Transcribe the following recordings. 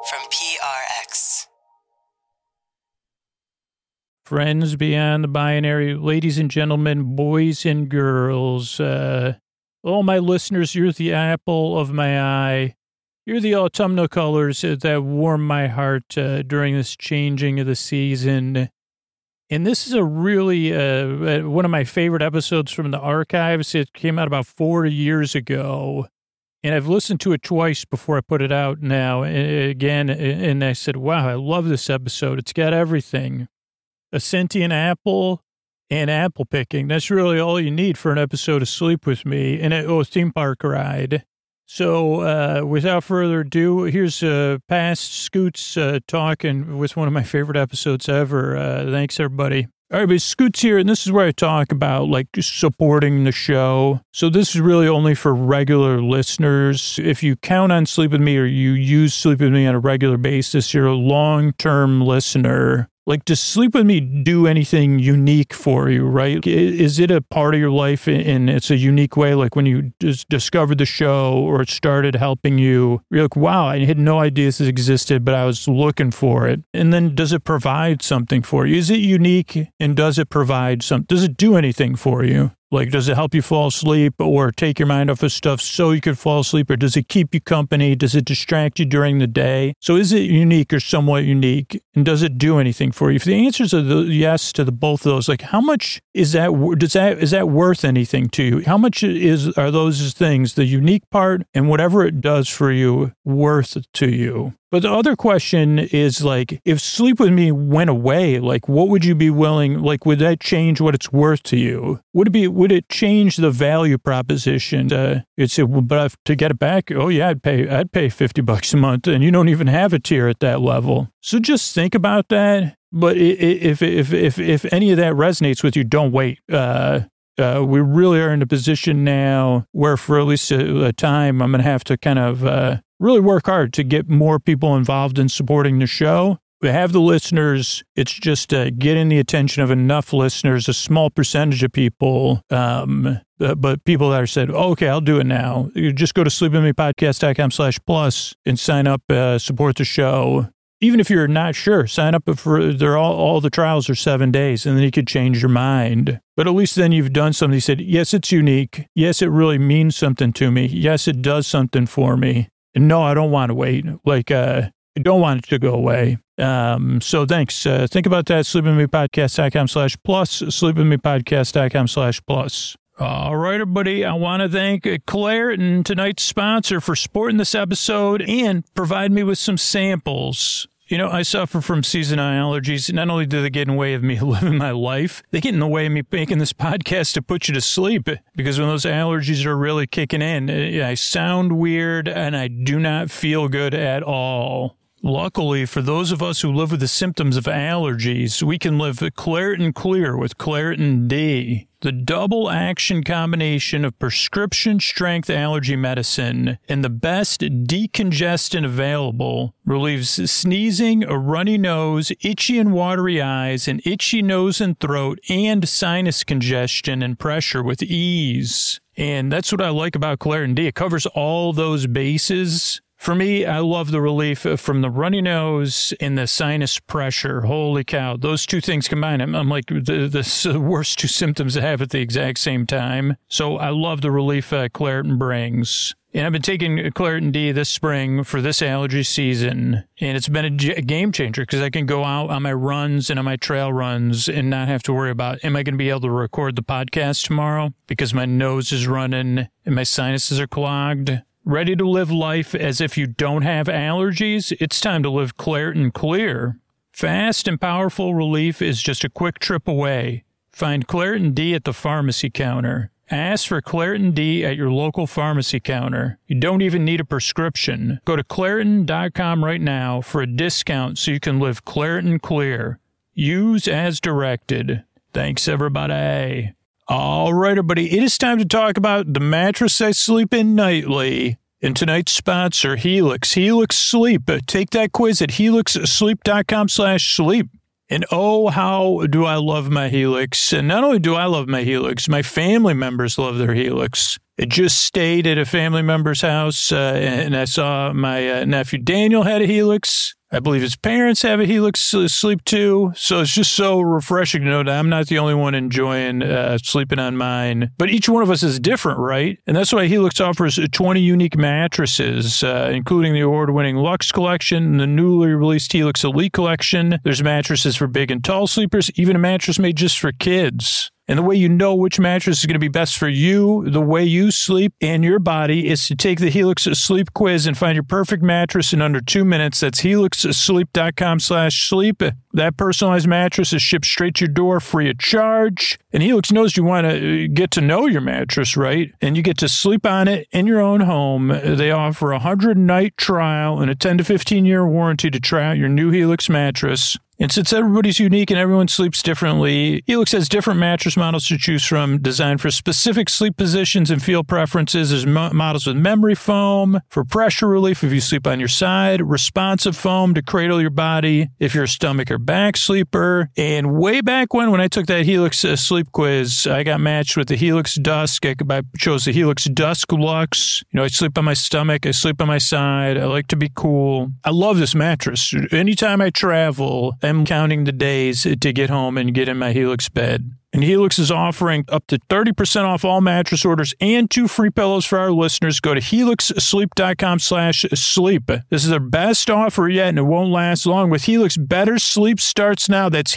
from PRX. Friends beyond the binary, ladies and gentlemen, boys and girls, all my listeners, you're the apple of my eye. You're the autumnal colors that warm my heart during this changing of the season. And this is a really, one of my favorite episodes from the archives. It came out about 4 years ago. And I've listened to it twice before I put it out now. Again, and I said, wow, I love this episode. It's got everything. A sentient apple and apple picking. That's really all you need for an episode of Sleep With Me and a theme park ride. So without further ado, here's past Scoots talking with one of my favorite episodes ever. Thanks, everybody. All right, but Scoots here, and this is where I talk about, like, just supporting the show. So this is really only for regular listeners. If you count on Sleep With Me or you use Sleep With Me on a regular basis, you're a long-term listener. Like, does Sleep With Me do anything unique for you, right? Is it a part of your life and it's a unique way? Like when you just discovered the show or it started helping you, you're like, wow, I had no idea this existed, but I was looking for it. And then does it provide something for you? Is it unique and does it provide something? Does it do anything for you? Like, does it help you fall asleep or take your mind off of stuff so you could fall asleep? Or does it keep you company? Does it distract you during the day? So is it unique or somewhat unique? And does it do anything for you? If the answers are yes to both of those, like how much is that, is that worth anything to you? How much are those things, the unique part and whatever it does for you, worth to you? But the other question is, like, if Sleep With Me went away, like, what would you be willing, like, would that change what it's worth to you? Would it change the value proposition? But to get it back, oh yeah, I'd pay $50 a month, and you don't even have a tier at that level. So just think about that. But if any of that resonates with you, don't wait. We really are in a position now where for at least a time, I'm going to have to kind of really work hard to get more people involved in supporting the show. We have the listeners. It's just getting the attention of enough listeners, a small percentage of people, but people that are said, oh, okay, I'll do it now. You just go to sleepwithmepodcast.com/plus and sign up, support the show. Even if you're not sure, sign up for, all the trials are 7 days and then you could change your mind. But at least then you've done something. You said, yes, it's unique. Yes, it really means something to me. Yes, it does something for me. And no, I don't want to wait. Like, I don't want it to go away. So thanks. Think about that. sleepwithmepodcast.com/plus, sleepwithmepodcast.com/plus. All right, everybody. I want to thank Claritin, tonight's sponsor, for supporting this episode and provide me with some samples. You know, I suffer from seasonal allergies. Not only do they get in the way of me living my life, they get in the way of me making this podcast to put you to sleep, because when those allergies are really kicking in, I sound weird and I do not feel good at all. Luckily, for those of us who live with the symptoms of allergies, we can live Claritin Clear with Claritin D. The double action combination of prescription strength allergy medicine and the best decongestant available relieves sneezing, a runny nose, itchy and watery eyes, an itchy nose and throat, and sinus congestion and pressure with ease. And that's what I like about Claritin D. It covers all those bases. For me, I love the relief from the runny nose and the sinus pressure. Holy cow. Those two things combined, I'm like the worst two symptoms to have at the exact same time. So I love the relief Claritin brings. And I've been taking Claritin D this spring for this allergy season. And it's been a game changer because I can go out on my runs and on my trail runs and not have to worry about, am I going to be able to record the podcast tomorrow because my nose is running and my sinuses are clogged? Ready to live life as if you don't have allergies? It's time to live Claritin Clear. Fast and powerful relief is just a quick trip away. Find Claritin D at the pharmacy counter. Ask for Claritin D at your local pharmacy counter. You don't even need a prescription. Go to Claritin.com right now for a discount so you can live Claritin Clear. Use as directed. Thanks, everybody. All right, everybody, it is time to talk about the mattress I sleep in nightly. And tonight's sponsor, Helix. Helix Sleep. Take that quiz at helixsleep.com/sleep. And oh, how do I love my Helix. And not only do I love my Helix, my family members love their Helix. I just stayed at a family member's house, and I saw my nephew Daniel had a Helix. I believe his parents have a Helix Sleep too. So it's just so refreshing to know that I'm not the only one enjoying sleeping on mine. But each one of us is different, right? And that's why Helix offers 20 unique mattresses, including the award-winning Luxe Collection and the newly released Helix Elite Collection. There's mattresses for big and tall sleepers, even a mattress made just for kids. And the way you know which mattress is going to be best for you, the way you sleep, and your body is to take the Helix Sleep Quiz and find your perfect mattress in under 2 minutes. That's helixsleep.com/sleep. That personalized mattress is shipped straight to your door free of charge. And Helix knows you want to get to know your mattress, right? And you get to sleep on it in your own home. They offer a 100-night trial and a 10 to 15-year warranty to try out your new Helix mattress. And since everybody's unique and everyone sleeps differently, Helix has different mattress models to choose from, designed for specific sleep positions and feel preferences. There's models with memory foam for pressure relief if you sleep on your side, responsive foam to cradle your body if you're a stomach or back sleeper. And way back when I took that Helix Sleep Quiz, I got matched with the Helix Dusk. I chose the Helix Dusk Luxe. You know, I sleep on my stomach, I sleep on my side. I like to be cool. I love this mattress. Anytime I travel, I'm counting the days to get home and get in my Helix bed. And Helix is offering up to 30% off all mattress orders and 2 free pillows for our listeners. Go to helixsleep.com/sleep. This is their best offer yet, and it won't last long. With Helix, better sleep starts now. That's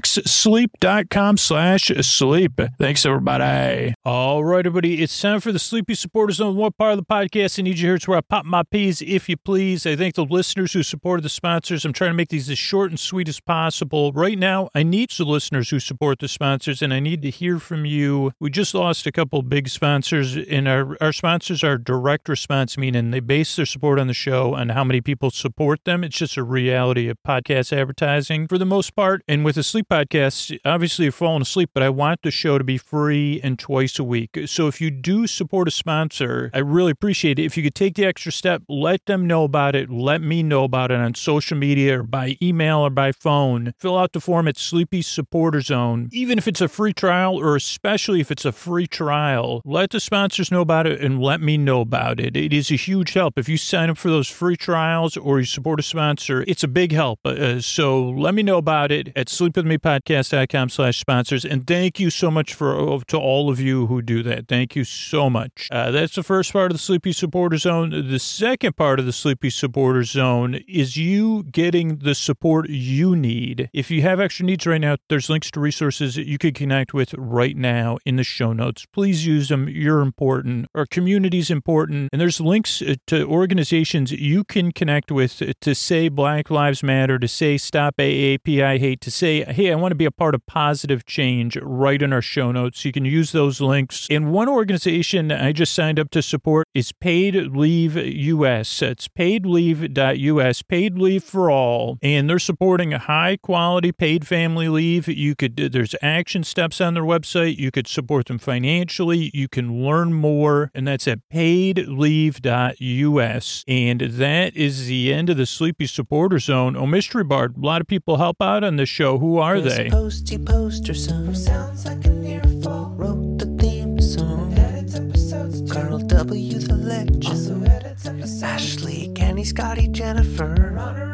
helixsleep.com/sleep. Thanks, everybody. All right, everybody. It's time for the Sleepy Supporters Zone. What part of the podcast I need you to hear? It's where I pop my peas, if you please. I thank the listeners who supported the sponsors. I'm trying to make these as short and sweet as possible. Right now, I need the listeners who support the sponsors, and I need to hear from you. We just lost a couple big sponsors, and our sponsors are direct response, meaning they base their support on the show on how many people support them. It's just a reality of podcast advertising for the most part. And with the sleep podcast, obviously you're falling asleep, but I want the show to be free and twice a week. So if you do support a sponsor, I really appreciate it. If you could take the extra step, let them know about it. Let me know about it on social media or by email or by phone. Fill out the form at Sleepy Supporter Zone. Even if it's a free trial, or especially if it's a free trial, let the sponsors know about it and let me know about it. It is a huge help. If you sign up for those free trials or you support a sponsor, it's a big help. So let me know about it at sleepwithmepodcast.com/sponsors. And thank you so much to all of you who do that. Thank you so much. That's the first part of the Sleepy Supporter Zone. The second part of the Sleepy Supporter Zone is you getting the support you need. If you have extra needs right now, there's links to resources that you could connect with right now in the show notes. Please use them. You're important. Our community's important. And there's links to organizations you can connect with to say Black Lives Matter, to say Stop AAPI Hate, to say, hey, I want to be a part of positive change right in our show notes. You can use those links. And one organization I just signed up to support is Paid Leave US. It's paidleave.us, paid leave for all. And they're supporting a high quality paid family leave. There's action steps on their website. You could support them financially. You can learn more, and that's at paidleave.us. And that is the end of the Sleepy Supporter Zone. Oh, Mystery Bard, a lot of people help out on this show. Who are they? Posty poster son sounds like an earful. Wrote the theme song. Edits episodes. Carl W. the legend. Also edits episodes. Ashley, Kenny, Scotty, Jennifer. Runner.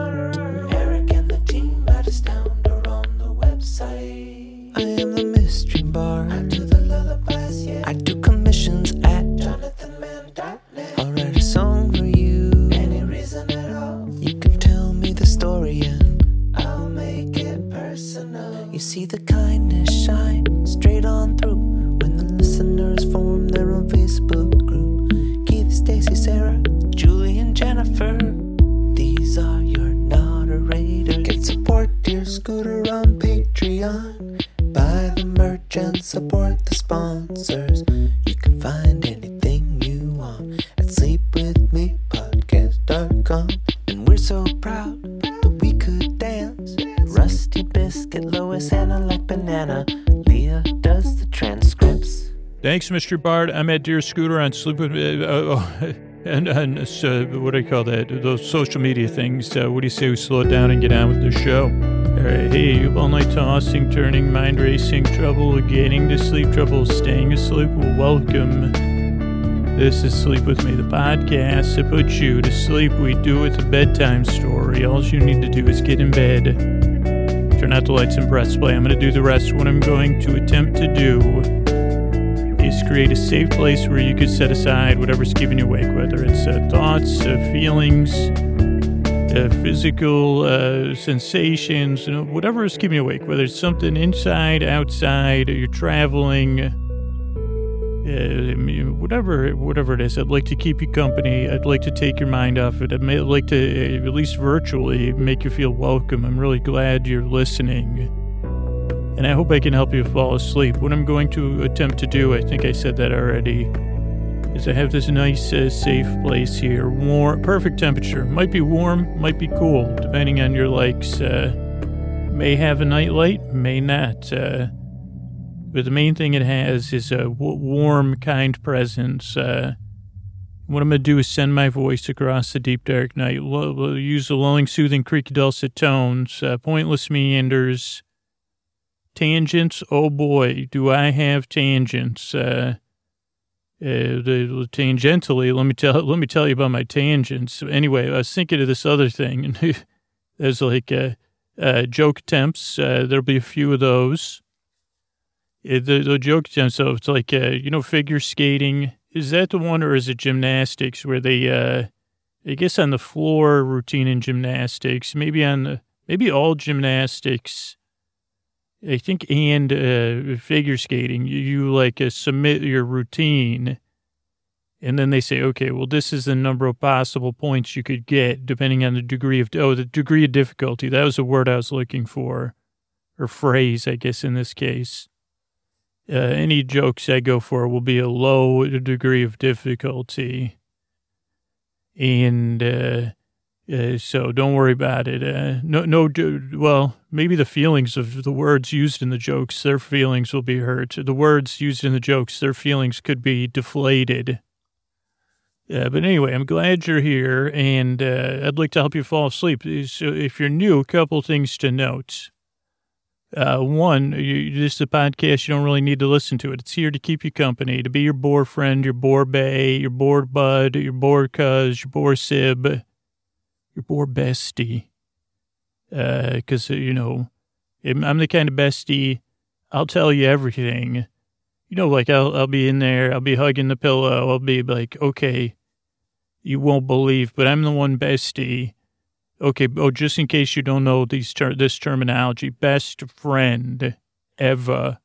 Eric and the team at Astound are on the website. I am the mystery bard. I do the lullabies, yeah. I do commissions at jonathanmann.net. I'll write a song for you. Any reason at all. You can tell me the story and I'll make it personal. You see the kindness shine straight on through when the listeners form their own Facebook group. Keith, Stacy, Sarah, Julie, and Jennifer. These are your moderators. Get support dear Scooter on Patreon. Buy the merch and support the sponsors. You can find anything you want at sleepwithmepodcast.com. And we're so proud that we could dance. Rusty Biscuit, Lois, Anna like banana. Leah does the transcripts. Thanks, Mr. Bard. I'm at Dear Scooter on Sleep With and what do you call that? Those social media things. What do you say we slow it down and get on with the show? All right, hey, all night tossing, turning, mind racing, trouble getting to sleep, trouble staying asleep. Welcome This is Sleep With Me, the podcast that puts you to sleep. We do it with a bedtime story. All you need to do is get in bed, turn out the lights and press play. I'm going to do the rest. What I'm going to attempt to do is create a safe place where you could set aside whatever's keeping you awake, whether it's thoughts, feelings, physical sensations, whatever is keeping you awake, whether it's something inside, outside, or you're traveling, whatever it is. I'd like to keep you company. I'd like to take your mind off it. I'd like to, at least virtually, make you feel welcome. I'm really glad you're listening, and I hope I can help you fall asleep. What I'm going to attempt to do, I think I said that already, is I have this nice, safe place here. Warm, perfect temperature. Might be warm, might be cool, depending on your likes. May have a nightlight, may not. But the main thing it has is a warm, kind presence. What I'm going to do is send my voice across the deep, dark night. We'll use the lulling, soothing, creaky, dulcet tones, pointless meanders, tangents. Oh boy, do I have tangents. Tangentially, let me tell you about my tangents. Anyway, I was thinking of this other thing, and there's like joke attempts. There'll be a few of those. The joke attempts, so it's like, figure skating. Is that the one, or is it gymnastics where they, I guess on the floor routine in gymnastics, maybe all gymnastics, I think, and figure skating, you like submit your routine, and then they say, okay, well, this is the number of possible points you could get depending on the degree of difficulty. That was the word I was looking for, or phrase, I guess, in this case. Any jokes I go for will be a low degree of difficulty, and so don't worry about it. Well, maybe the feelings of the words used in the jokes, their feelings will be hurt. The words used in the jokes, their feelings could be deflated. But anyway, I'm glad you're here, and I'd like to help you fall asleep. So if you're new, a couple things to note. One, this is a podcast, you don't really need to listen to it. It's here to keep you company, to be your bore friend, your bore bae, your bore bud, your bore cuz, your bore sib, your bore bestie. Because, I'm the kind of bestie, I'll tell you everything. Like I'll be in there, I'll be hugging the pillow, I'll be like, okay, you won't believe, but I'm the one bestie. Okay, just in case you don't know this terminology, best friend ever,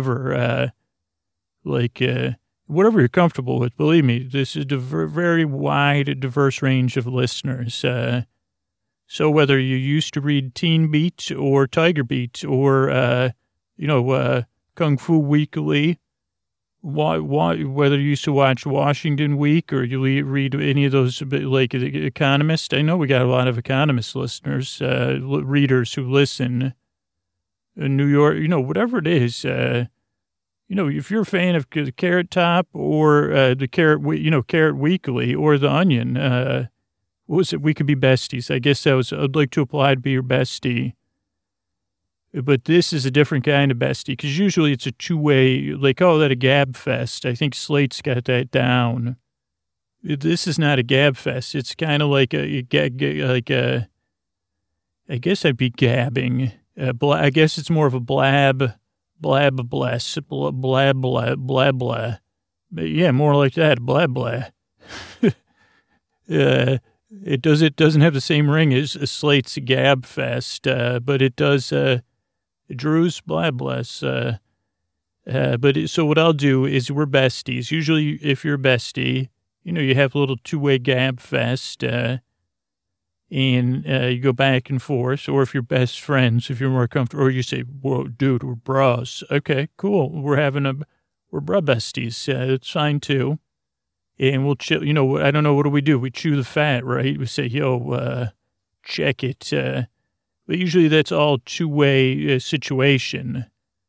whatever you're comfortable with, believe me, this is a very wide, diverse range of listeners. So whether you used to read Teen Beat or Tiger Beat or, Kung Fu Weekly, whether you used to watch Washington Week or you read any of those, like The Economist. I know we got a lot of Economist listeners, readers who listen in New York, whatever it is. If you're a fan of the Carrot Top or the Carrot Weekly or The Onion, what was it? We could be besties. I guess I'd like to apply to be your bestie. But this is a different kind of bestie, because usually it's a two-way, they call that a gab fest. I think Slate's got that down. This is not a gab fest. It's kind of like I guess I'd be gabbing. I guess it's more of a blab bless, blab, blah. Yeah, more like that, blah, blah. It doesn't have the same ring as Slate's Gab Fest, but it does, Drew's blah, bless. So what I'll do is we're besties. Usually if you're a bestie, you have a little two-way Gab Fest, and you go back and forth, or if you're best friends, if you're more comfortable, or you say, whoa, dude, we're bros. Okay, cool. We're bro besties. It's fine too. And we'll chill, I don't know, what do? We chew the fat, right? We say, check it. But usually that's all two-way situation.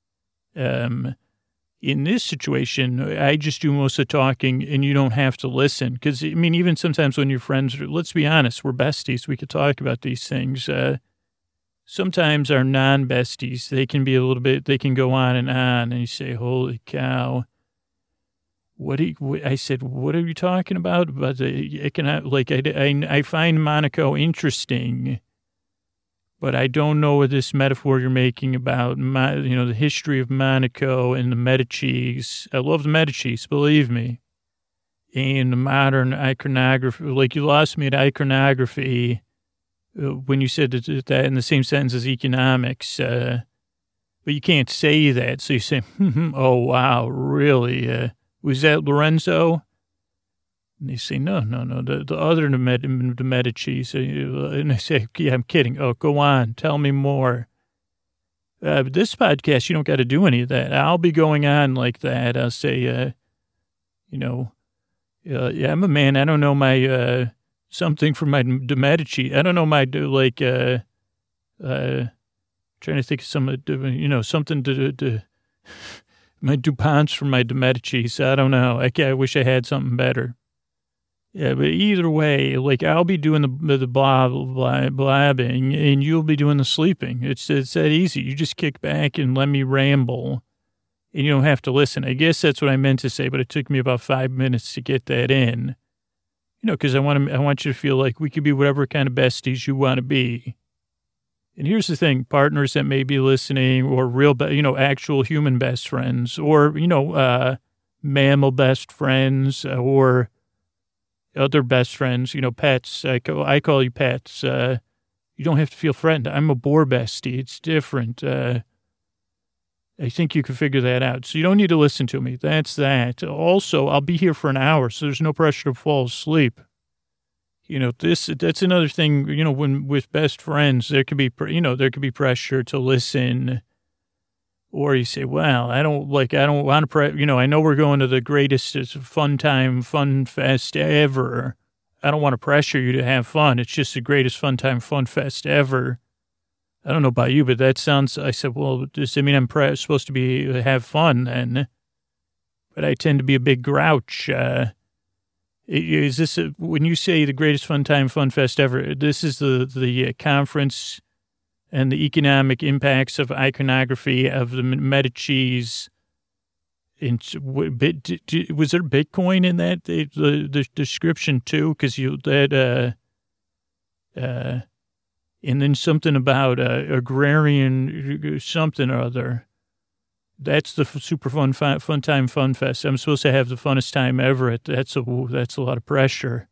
In this situation, I just do most of the talking and you don't have to listen. Because, even sometimes when you're friends, let's be honest, we're besties. We could talk about these things. Sometimes our non-besties, they can go on, and you say, holy cow. I said, what are you talking about? But I find Monaco interesting, but I don't know what this metaphor you're making about, the history of Monaco and the Medicis. I love the Medicis, believe me. And the modern iconography, like you lost me at iconography when you said that in the same sentence as economics. But you can't say that. So you say, oh, wow, really? Was that Lorenzo? And they say, no, the other the Medicis. And I say, yeah, I'm kidding. Oh, go on. Tell me more. But this podcast, you don't got to do any of that. I'll be going on like that. I'll say, yeah, I'm a man. I don't know my, something from my de Medici. I don't know my, trying to think of some, something to my DuPonts from my de Medici. I don't know. I wish I had something better. Yeah, but either way, like I'll be doing the blabbing and you'll be doing the sleeping. It's that easy. You just kick back and let me ramble and you don't have to listen. I guess that's what I meant to say, but it took me about 5 minutes to get that in, because I want you to feel like we could be whatever kind of besties you want to be. And here's the thing, partners that may be listening or real, actual human best friends or, mammal best friends or other best friends, pets. I call you pets. You don't have to feel threatened. I'm a boar bestie. It's different. I think you can figure that out. So you don't need to listen to me. That's that. Also, I'll be here for an hour, so there's no pressure to fall asleep. That's another thing, when with best friends, there could be pressure to listen. Or you say, well, I don't want to, I know we're going to the greatest fun fest ever. I don't want to pressure you to have fun. It's just the greatest fun fest ever. I don't know about you, but that sounds, I said, well, does it mean I'm supposed to have fun then? But I tend to be a big grouch. Is this, when you say the greatest fun fest ever, this is the conference and the economic impacts of iconography of the Medicis. Was there Bitcoin in that, the description too? Because and then something about agrarian something or other. That's the super fun fest. I'm supposed to have the funnest time ever. That's a lot of pressure.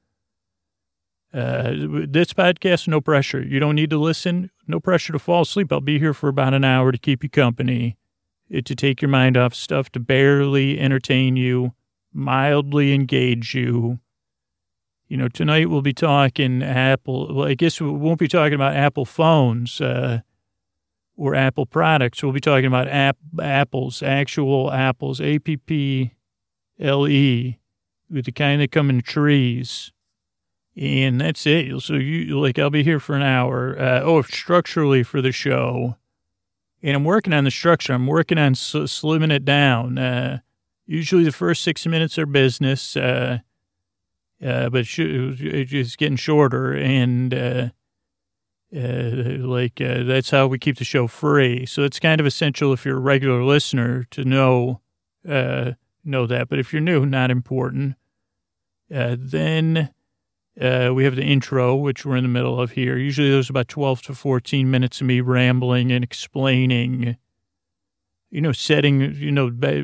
This podcast, no pressure. You don't need to listen. No pressure to fall asleep. I'll be here for about an hour to keep you company, to take your mind off stuff, to barely entertain you, mildly engage you. Tonight we'll be talking Apple. Well, I guess we won't be talking about Apple phones or Apple products. We'll be talking about apples, actual apples, APPLE, with the kind that come in trees. And that's it. So I'll be here for an hour. Structurally for the show. And I'm working on the structure. I'm working on slimming it down. Usually the first 6 minutes are business, but it's just getting shorter. And that's how we keep the show free. So it's kind of essential if you're a regular listener to know that. But if you're new, not important. Then we have the intro, which we're in the middle of here. Usually there's about 12 to 14 minutes of me rambling and explaining, setting, the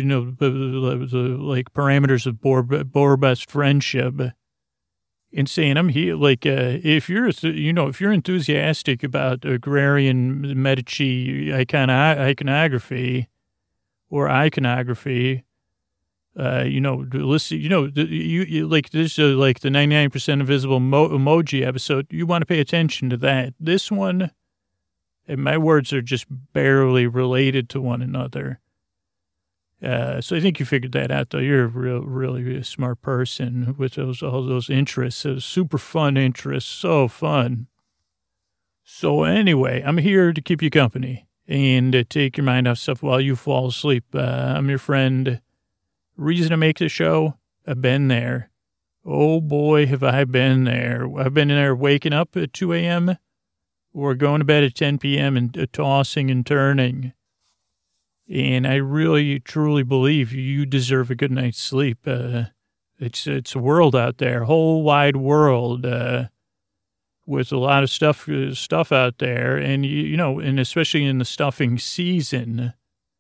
parameters of boar best friendship and saying, I'm here. If you're enthusiastic about agrarian Medici iconography or iconography, listen, this is like the 99% Invisible emoji episode. You want to pay attention to that. This one, and my words are just barely related to one another. So I think you figured that out, though. You're really a smart person with all those interests. Super fun interests. So fun. So anyway, I'm here to keep you company and to take your mind off stuff while you fall asleep. I'm your friend. Reason to make the show, I've been there. Oh, boy, have I been there. I've been in there waking up at 2 a.m. or going to bed at 10 p.m. and tossing and turning. And I really, truly believe you deserve a good night's sleep. It's a world out there, whole wide world, with a lot of stuff out there. And, and especially in the stuffing season,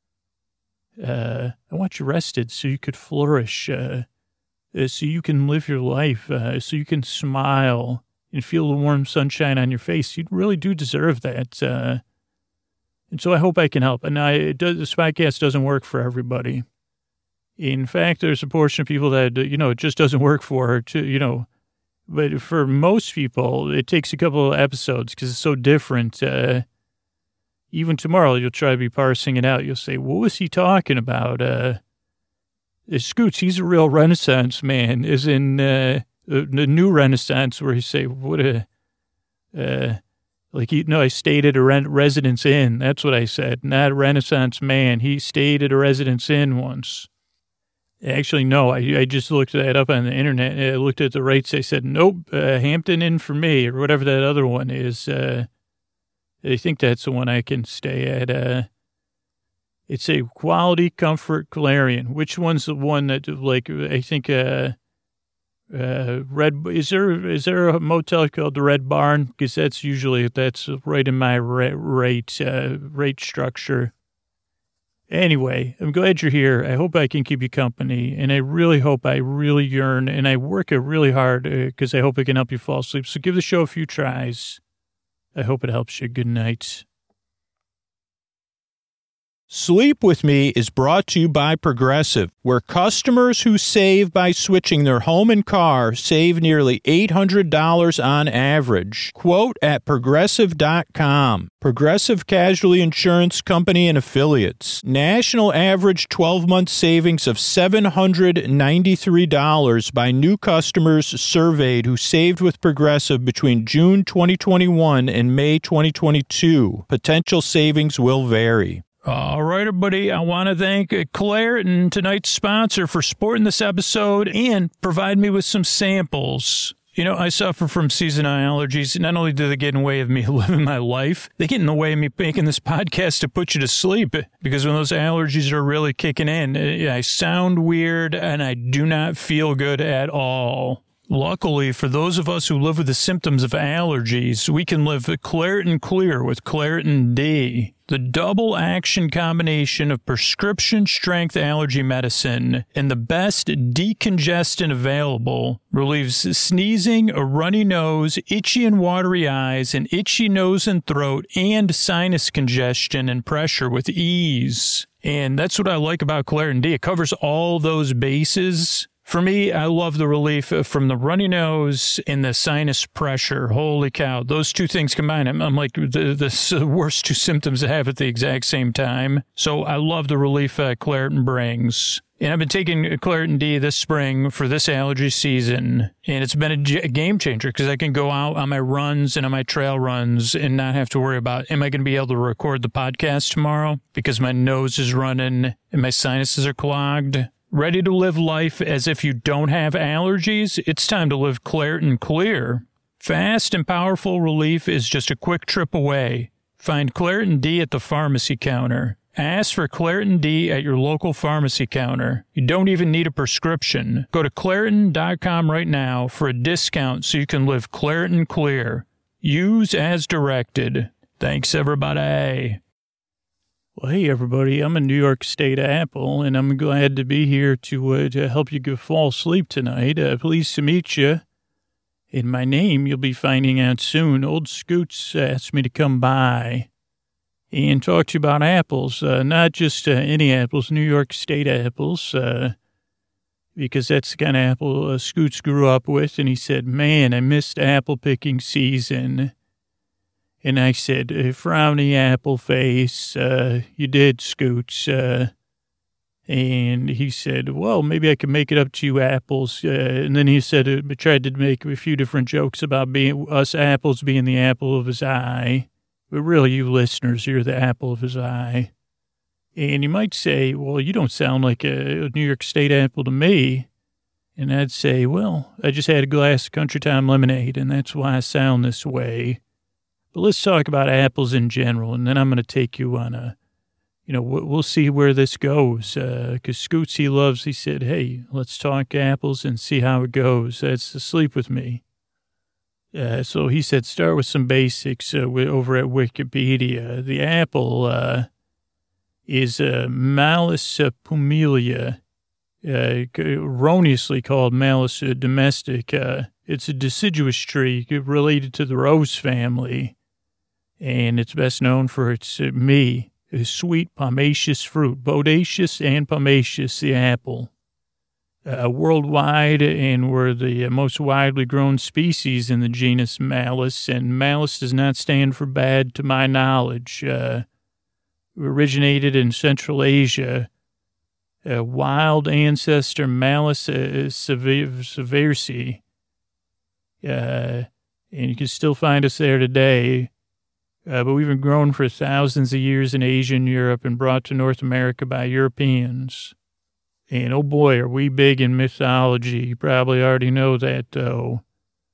I want you rested so you could flourish, so you can live your life, so you can smile and feel the warm sunshine on your face. You really do deserve that. And so I hope I can help. And this podcast doesn't work for everybody. In fact, there's a portion of people that, it just doesn't work for, but for most people, it takes a couple of episodes because it's so different. Even tomorrow, you'll try to be parsing it out. You'll say, what was he talking about? Scoots, he's a real Renaissance man, as in the new Renaissance, where you say, I stayed at a residence inn. That's what I said. Not a Renaissance man. He stayed at a residence inn once. Actually, no, I just looked that up on the internet. I looked at the rates. I said, nope, Hampton Inn for me, or whatever that other one is. I think that's the one I can stay at. It's a Quality Comfort Clarion. Which one's the one that, I think, Red, is there a motel called the Red Barn? Because that's right in my rate structure. Anyway, I'm glad you're here. I hope I can keep you company, and I really yearn, and I work really hard because I hope I can help you fall asleep. So give the show a few tries. I hope it helps you. Good night. Sleep With Me is brought to you by Progressive, where customers who save by switching their home and car save nearly $800 on average. Quote at Progressive.com. Progressive Casualty Insurance Company and Affiliates. National average 12-month savings of $793 by new customers surveyed who saved with Progressive between June 2021 and May 2022. Potential savings will vary. All right, everybody. I want to thank Claritin, tonight's sponsor, for supporting this episode and providing me with some samples. I suffer from seasonal allergies. Not only do they get in the way of me living my life, they get in the way of me making this podcast to put you to sleep. Because when those allergies are really kicking in, I sound weird and I do not feel good at all. Luckily, for those of us who live with the symptoms of allergies, we can live Claritin Clear with Claritin D. The double action combination of prescription strength allergy medicine and the best decongestant available relieves sneezing, a runny nose, itchy and watery eyes, an itchy nose and throat, and sinus congestion and pressure with ease. And that's what I like about Claritin D. It covers all those bases. For me, I love the relief from the runny nose and the sinus pressure. Holy cow. Those two things combined, I'm like the worst two symptoms I have at the exact same time. So I love the relief Claritin brings. And I've been taking Claritin D this spring for this allergy season. And it's been a game changer because I can go out on my runs and on my trail runs and not have to worry about, am I going to be able to record the podcast tomorrow? Because my nose is running and my sinuses are clogged. Ready to live life as if you don't have allergies? It's time to live Claritin Clear. Fast and powerful relief is just a quick trip away. Find Claritin D at the pharmacy counter. Ask for Claritin D at your local pharmacy counter. You don't even need a prescription. Go to Claritin.com right now for a discount so you can live Claritin Clear. Use as directed. Thanks, everybody. Well, hey, everybody, I'm a New York State Apple, and I'm glad to be here to help you fall asleep tonight. Pleased to meet you. In my name, you'll be finding out soon. Old Scoots asked me to come by and talk to you about apples, not just any apples, New York State apples, because that's the kind of apple Scoots grew up with, and he said, man, I missed apple picking season. And I said, frowny apple face, you did, Scoots. And he said, well, maybe I can make it up to you apples. And then he said, tried to make a few different jokes about us apples being the apple of his eye. But really, you listeners, you're the apple of his eye. And you might say, well, you don't sound like a New York State apple to me. And I'd say, well, I just had a glass of Country Time lemonade, and that's why I sound this way. But let's talk about apples in general, and then I'm going to take you on a we'll see where this goes. Because Scoots, he said, hey, let's talk apples and see how it goes. That's to sleep with me. So he said, start with some basics over at Wikipedia. The apple is Malus pumila, erroneously called Malus domestica. It's a deciduous tree related to the rose family, and it's best known for its sweet pomaceous fruit, bodacious and pomaceous, the apple. Worldwide, and we're the most widely grown species in the genus Malus, and Malus does not stand for bad to my knowledge. Originated in Central Asia. Wild ancestor Malus seversi. And you can still find us there today. But we've been grown for thousands of years in Asia and Europe and brought to North America by Europeans. And oh boy, are we big in mythology. You probably already know that, though.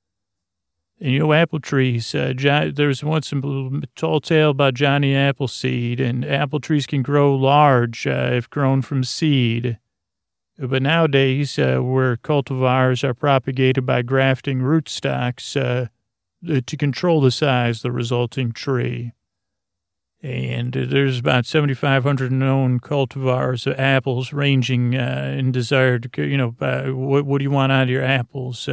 And apple trees. There was once a tall tale about Johnny Appleseed, and apple trees can grow large if grown from seed. But nowadays, where cultivars are propagated by grafting rootstocks to control the size of the resulting tree. And there's about 7,500 known cultivars of apples ranging in desired, what do you want out of your apples?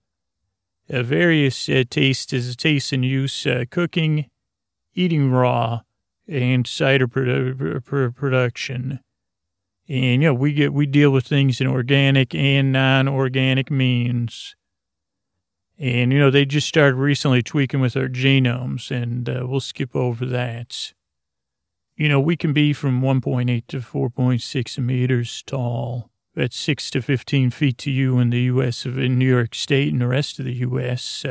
Various tastes and use, cooking, eating raw, and cider production. And, we deal with things in organic and non-organic means. And, they just started recently tweaking with our genomes, and we'll skip over that. We can be from 1.8 to 4.6 meters tall. That's 6 to 15 feet to you in the U.S., in New York State and the rest of the U.S.,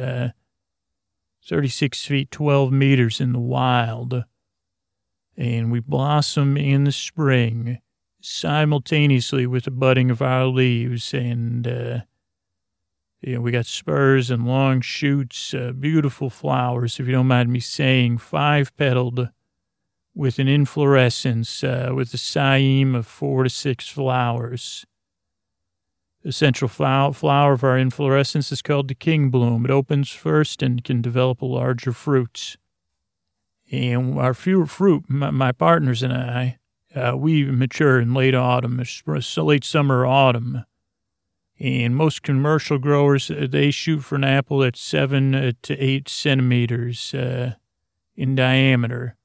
36 feet, 12 meters in the wild. And we blossom in the spring simultaneously with the budding of our leaves. And, we got spurs and long shoots, beautiful flowers, if you don't mind me saying, 5-petaled with an inflorescence with a cyme of 4 to 6 flowers. The central flower of our inflorescence is called the king bloom. It opens first and can develop a larger fruit. And our fruit, my partners and I, we mature in late autumn, late summer or autumn. And most commercial growers, they shoot for an apple that's 7 to 8 centimeters in diameter,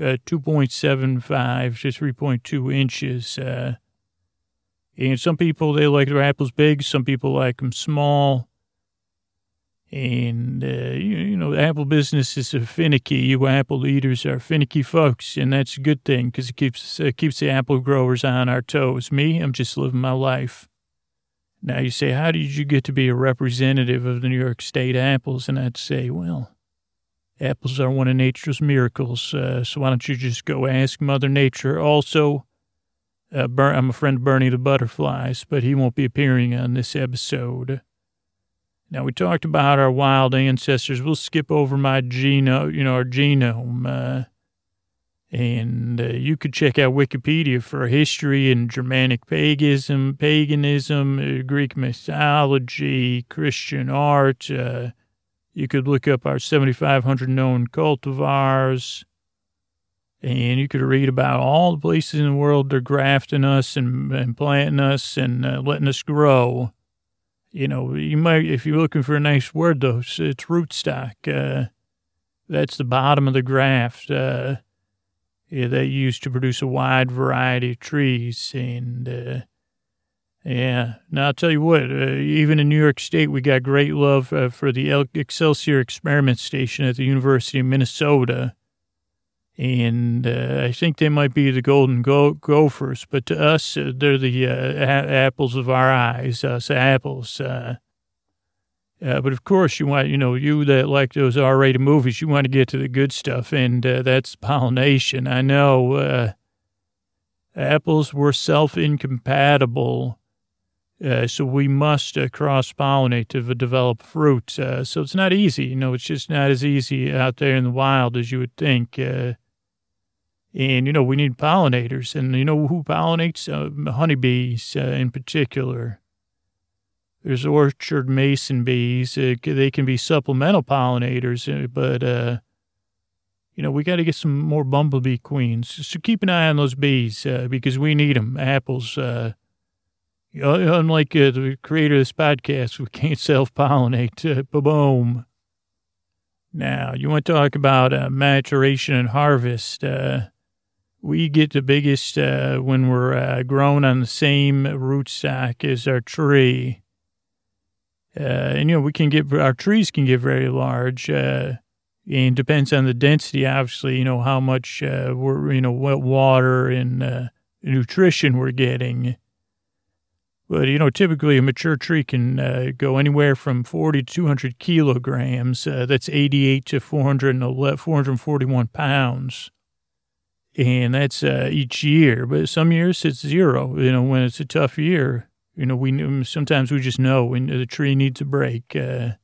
2.75 to 3.2 inches. And some people, they like their apples big. Some people like them small. And, the apple business is finicky. You apple eaters are finicky folks, and that's a good thing because it keeps the apple growers on our toes. Me, I'm just living my life. Now you say, how did you get to be a representative of the New York State apples? And I'd say, well, apples are one of nature's miracles, so why don't you just go ask Mother Nature. Also, I'm a friend of Bernie the Butterflies, but he won't be appearing on this episode. Now, we talked about our wild ancestors. We'll skip over my genome, our genome. And you could check out Wikipedia for history and Germanic paganism, Greek mythology, Christian art. You could look up our 7,500 known cultivars. And you could read about all the places in the world they're grafting us and planting us and letting us grow. You might, if you're looking for a nice word, though, it's rootstock. That's the bottom of the graft that you use to produce a wide variety of trees. And, now I'll tell you what, even in New York State, we got great love for the Excelsior Experiment Station at the University of Minnesota. And I think they might be the golden gophers, but to us, they're the apples of our eyes, us apples. But of course, you want, you that like those R-rated movies, you want to get to the good stuff, and that's pollination. I know apples were self-incompatible, so we must cross-pollinate to develop fruit. So it's not easy. It's just not as easy out there in the wild as you would think. And, we need pollinators. And you know who pollinates? Honeybees in particular. There's orchard mason bees. They can be supplemental pollinators, but, we got to get some more bumblebee queens. So keep an eye on those bees because we need them. Apples, unlike the creator of this podcast, we can't self-pollinate. Boom. Now, you want to talk about maturation and harvest. We get the biggest when we're grown on the same rootstock as our tree. And, our trees can get very large. And depends on the density, obviously, how much what water and nutrition we're getting. But, typically a mature tree can go anywhere from 40 to 200 kilograms. That's 88 to 441 pounds. And that's each year. But some years it's zero, when it's a tough year. Sometimes we just know when the tree needs a break.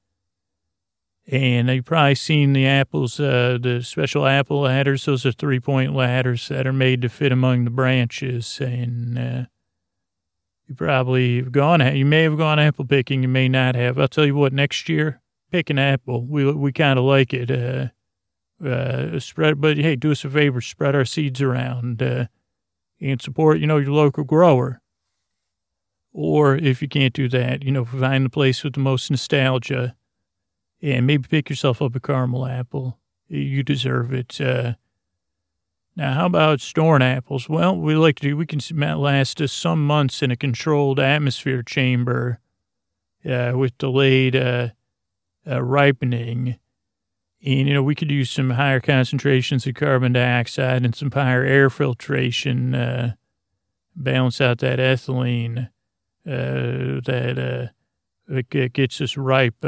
And you've probably seen the apples, the special apple ladders. Those are 3-point ladders that are made to fit among the branches. And you may have gone apple picking, you may not have. I'll tell you what, next year, pick an apple. We kind of like it. Spread, but hey, do us a favor, spread our seeds around and support, your local grower. Or if you can't do that, find the place with the most nostalgia. And maybe pick yourself up a caramel apple. You deserve it. Now, how about storing apples? Well, we can last some months in a controlled atmosphere chamber with delayed ripening. And, we could use some higher concentrations of carbon dioxide and some higher air filtration, balance out that ethylene that gets us ripe.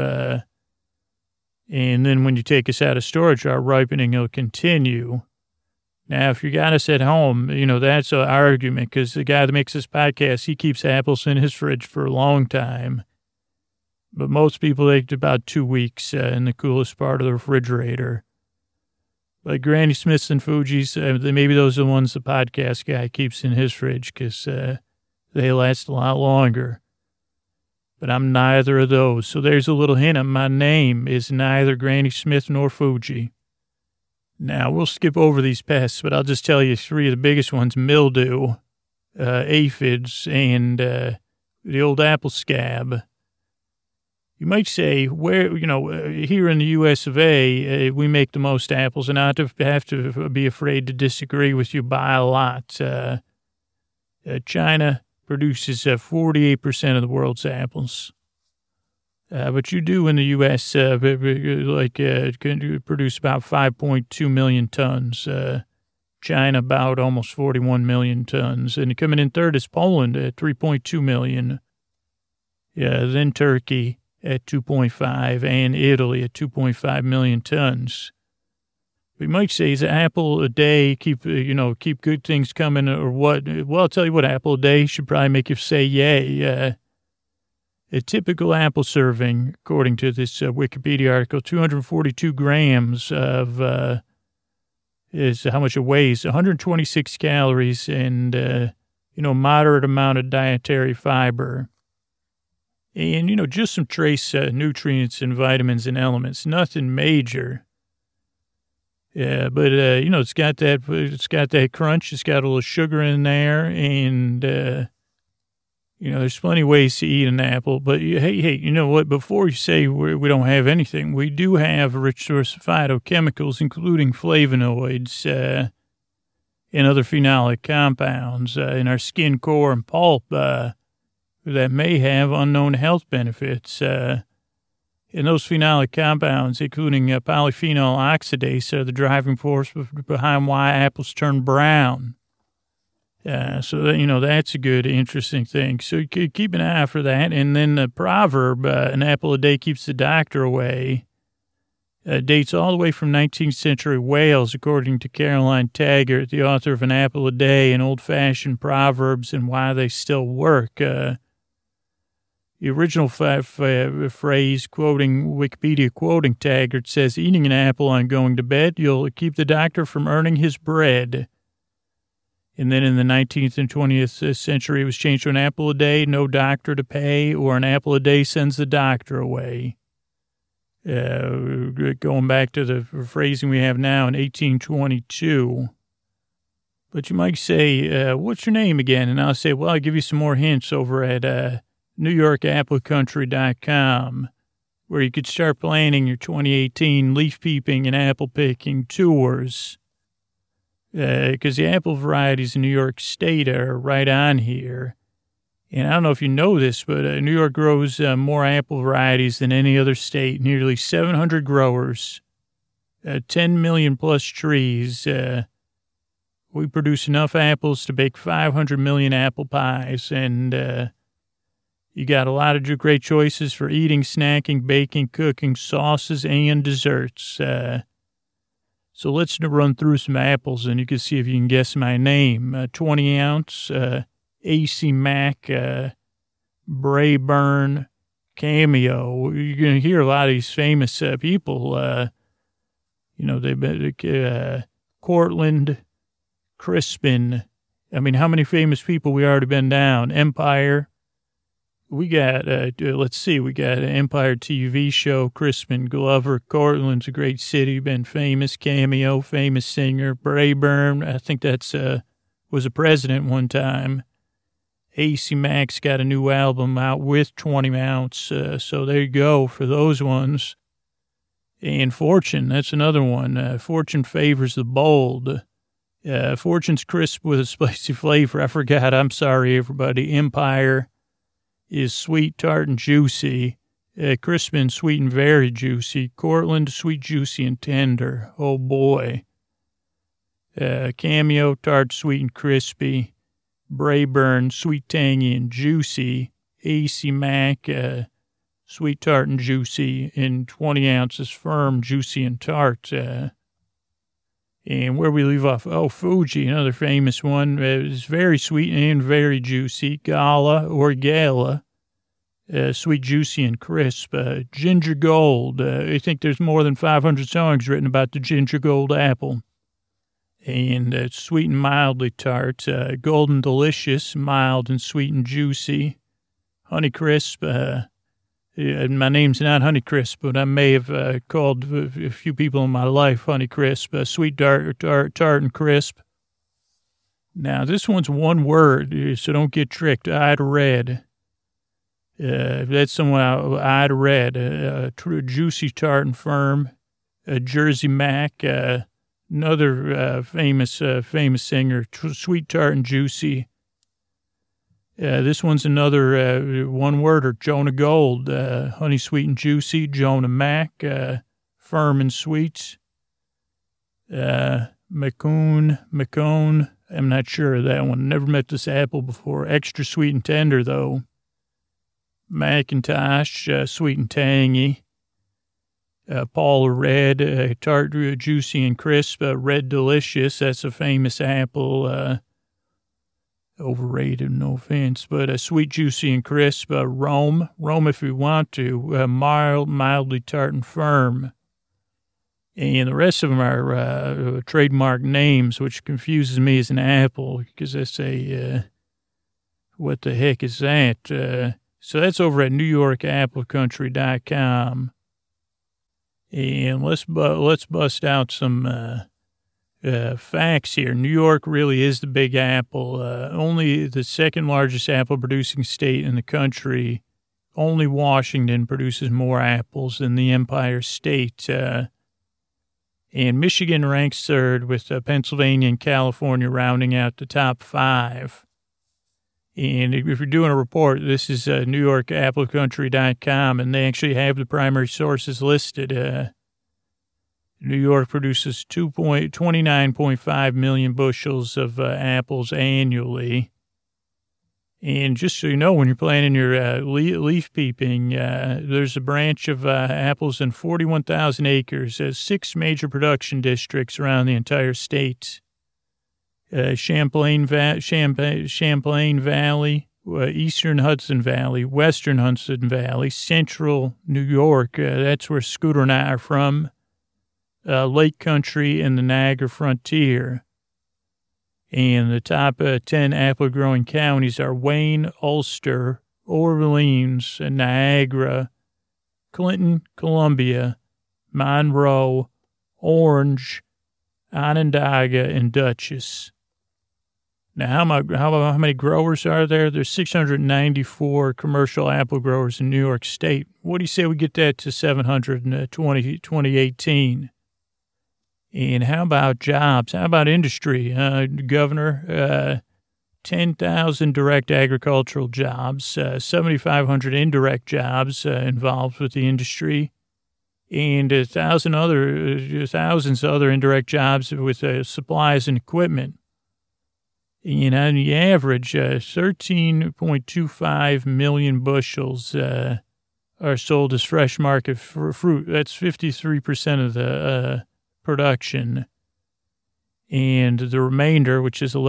And then when you take us out of storage, our ripening will continue. Now, if you got us at home, that's an argument because the guy that makes this podcast, he keeps apples in his fridge for a long time. But most people take about 2 weeks in the coolest part of the refrigerator. But Granny Smiths and Fuji's, maybe those are the ones the podcast guy keeps in his fridge because they last a lot longer. But I'm neither of those. So there's a little hint. My name is neither Granny Smith nor Fuji. Now, we'll skip over these pests, but I'll just tell you 3 of the biggest ones: mildew, aphids, and the old apple scab. You might say, here in the U.S. of A., we make the most apples, and I have to be afraid to disagree with you by a lot. China produces 48% of the world's apples. But you do in the U.S. Can produce about 5.2 million tons. China about almost 41 million tons. And coming in third is Poland at 3.2 million. Then Turkey at 2.5 and Italy at 2.5 million tons. We might say, is an apple a day keep good things coming or what? Well, I'll tell you what, apple a day should probably make you say yay. A typical apple serving, according to this Wikipedia article, 242 grams of is how much it weighs, 126 calories and, moderate amount of dietary fiber. And, just some trace nutrients and vitamins and elements, nothing major. Yeah, but, it's got that crunch. It's got a little sugar in there. And, there's plenty of ways to eat an apple. But, hey, you know what? Before you say we don't have anything, we do have a rich source of phytochemicals, including flavonoids and other phenolic compounds in our skin, core, and pulp that may have unknown health benefits. And those phenolic compounds, including polyphenol oxidase, are the driving force behind why apples turn brown. So, that's a good, interesting thing. So you could keep an eye out for that. And then the proverb, an apple a day keeps the doctor away, dates all the way from 19th century Wales, according to Caroline Taggart, the author of An Apple a Day and Old-Fashioned Proverbs and Why They Still Work. The original phrase, Wikipedia quoting Taggart, says, eating an apple on going to bed, you'll keep the doctor from earning his bread. And then in the 19th and 20th century, it was changed to an apple a day, no doctor to pay, or an apple a day sends the doctor away. Going back to the phrasing we have now in 1822. But you might say, what's your name again? And I'll say, well, I'll give you some more hints over at NewYorkAppleCountry.com, where you could start planning your 2018 leaf peeping and apple picking tours. Because the apple varieties in New York State are right on here. And I don't know if you know this, but New York grows more apple varieties than any other state, nearly 700 growers, 10 million plus trees. We produce enough apples to bake 500 million apple pies. And you got a lot of great choices for eating, snacking, baking, cooking, sauces, and desserts. So let's run through some apples, and you can see if you can guess my name. 20-ounce, AC Mac, Brayburn, Cameo. You're going to hear a lot of these famous people. They've been Cortland, Crispin. I mean, how many famous people we already been down? Empire. We got, let's see, we got an Empire TV show, Crispin Glover. Cortland's a great city, been famous. Cameo, famous singer. Brayburn, I think that's, was a president one time. AC Max got a new album out with 20-ounce, so there you go for those ones. And Fortune, that's another one. Fortune favors the bold. Fortune's crisp with a spicy flavor. I forgot, I'm sorry, everybody. Empire is sweet, tart, and juicy. Crispin, sweet and very juicy. Cortland, sweet, juicy, and tender. Oh, boy. Cameo, tart, sweet, and crispy. Brayburn, sweet, tangy, and juicy. AC Mac, sweet, tart, and juicy. And 20 ounces firm, juicy, and tart. And where we leave off, Fuji, another famous one. It's very sweet and very juicy. Gala or Gala, sweet, juicy, and crisp. Ginger Gold, I think there's more than 500 songs written about the Ginger Gold apple. And it's sweet and mildly tart. Golden Delicious, mild and sweet and juicy. Honeycrisp, my name's not Honeycrisp, but I may have called a few people in my life Honeycrisp. Sweet, tart, and crisp. Now, this one's one word, so don't get tricked. I'd red. That's someone I'd red. Juicy, tart, and firm. Jersey Mac. Another famous singer. Sweet, tart, and juicy. This one's another one word, or Jonah Gold, honey, sweet, and juicy. Jonah Mac, firm and sweet. McCone, I'm not sure of that one. Never met this apple before. Extra sweet and tender, though. Macintosh, sweet and tangy. Paula Red, tart, juicy, and crisp. Red Delicious, that's a famous apple. Overrated, no offense, but sweet, juicy, and crisp. Rome if you want to. Mildly tart and firm. And the rest of them are trademark names, which confuses me as an apple, because I say, what the heck is that? So that's over at NewYorkAppleCountry.com. And let's bust out some facts here. New York really is the Big Apple. Only the second largest apple producing state in the country. Only Washington produces more apples than the Empire State. And Michigan ranks third, with Pennsylvania and California rounding out the top five. And if you're doing a report, this is NewYorkAppleCountry.com, and they actually have the primary sources listed. New York produces 29.5 million bushels of apples annually. And just so you know, when you're planning your leaf peeping, there's a branch of apples in 41,000 acres, 6 major production districts around the entire state. Champlain Valley, Eastern Hudson Valley, Western Hudson Valley, Central New York, that's where Scooter and I are from. Lake Country and the Niagara Frontier. And the top 10 apple-growing counties are Wayne, Ulster, Orleans, Niagara, Clinton, Columbia, Monroe, Orange, Onondaga, and Dutchess. Now, how many growers are there? There's 694 commercial apple growers in New York State. What do you say we get that to 700 in 2018? And how about jobs? How about industry, Governor? 10,000 direct agricultural jobs, 7,500 indirect jobs involved with the industry, and thousands other indirect jobs with supplies and equipment. And on the average, 13.25 million bushels are sold as fresh market fruit. That's 53% of the production. And the remainder, which is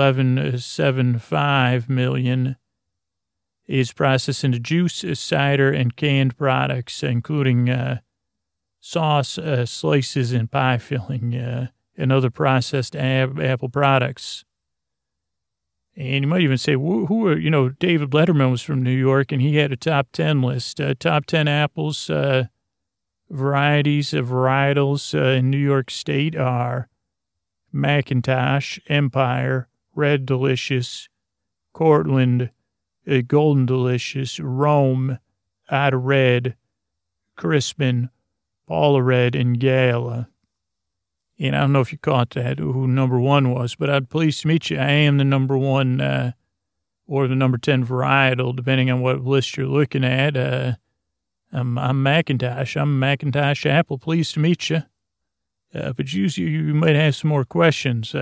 11.75 million, is processed into juice, cider, and canned products, including sauce, slices, and pie filling, and other processed apple products. And you might even say, who are, David Letterman was from New York, and he had a top 10 list. Top 10 apples, varieties of varietals in New York State are McIntosh, Empire, Red Delicious, Cortland, Golden Delicious, Rome, Otta Red, Crispin, Paula Red, and Gala. And I don't know if you caught that, who number one was, but I'm pleased to meet you. I am the number one or the number 10 varietal, depending on what list you're looking at. I'm McIntosh. I'm a McIntosh apple. Pleased to meet you. But you might have some more questions.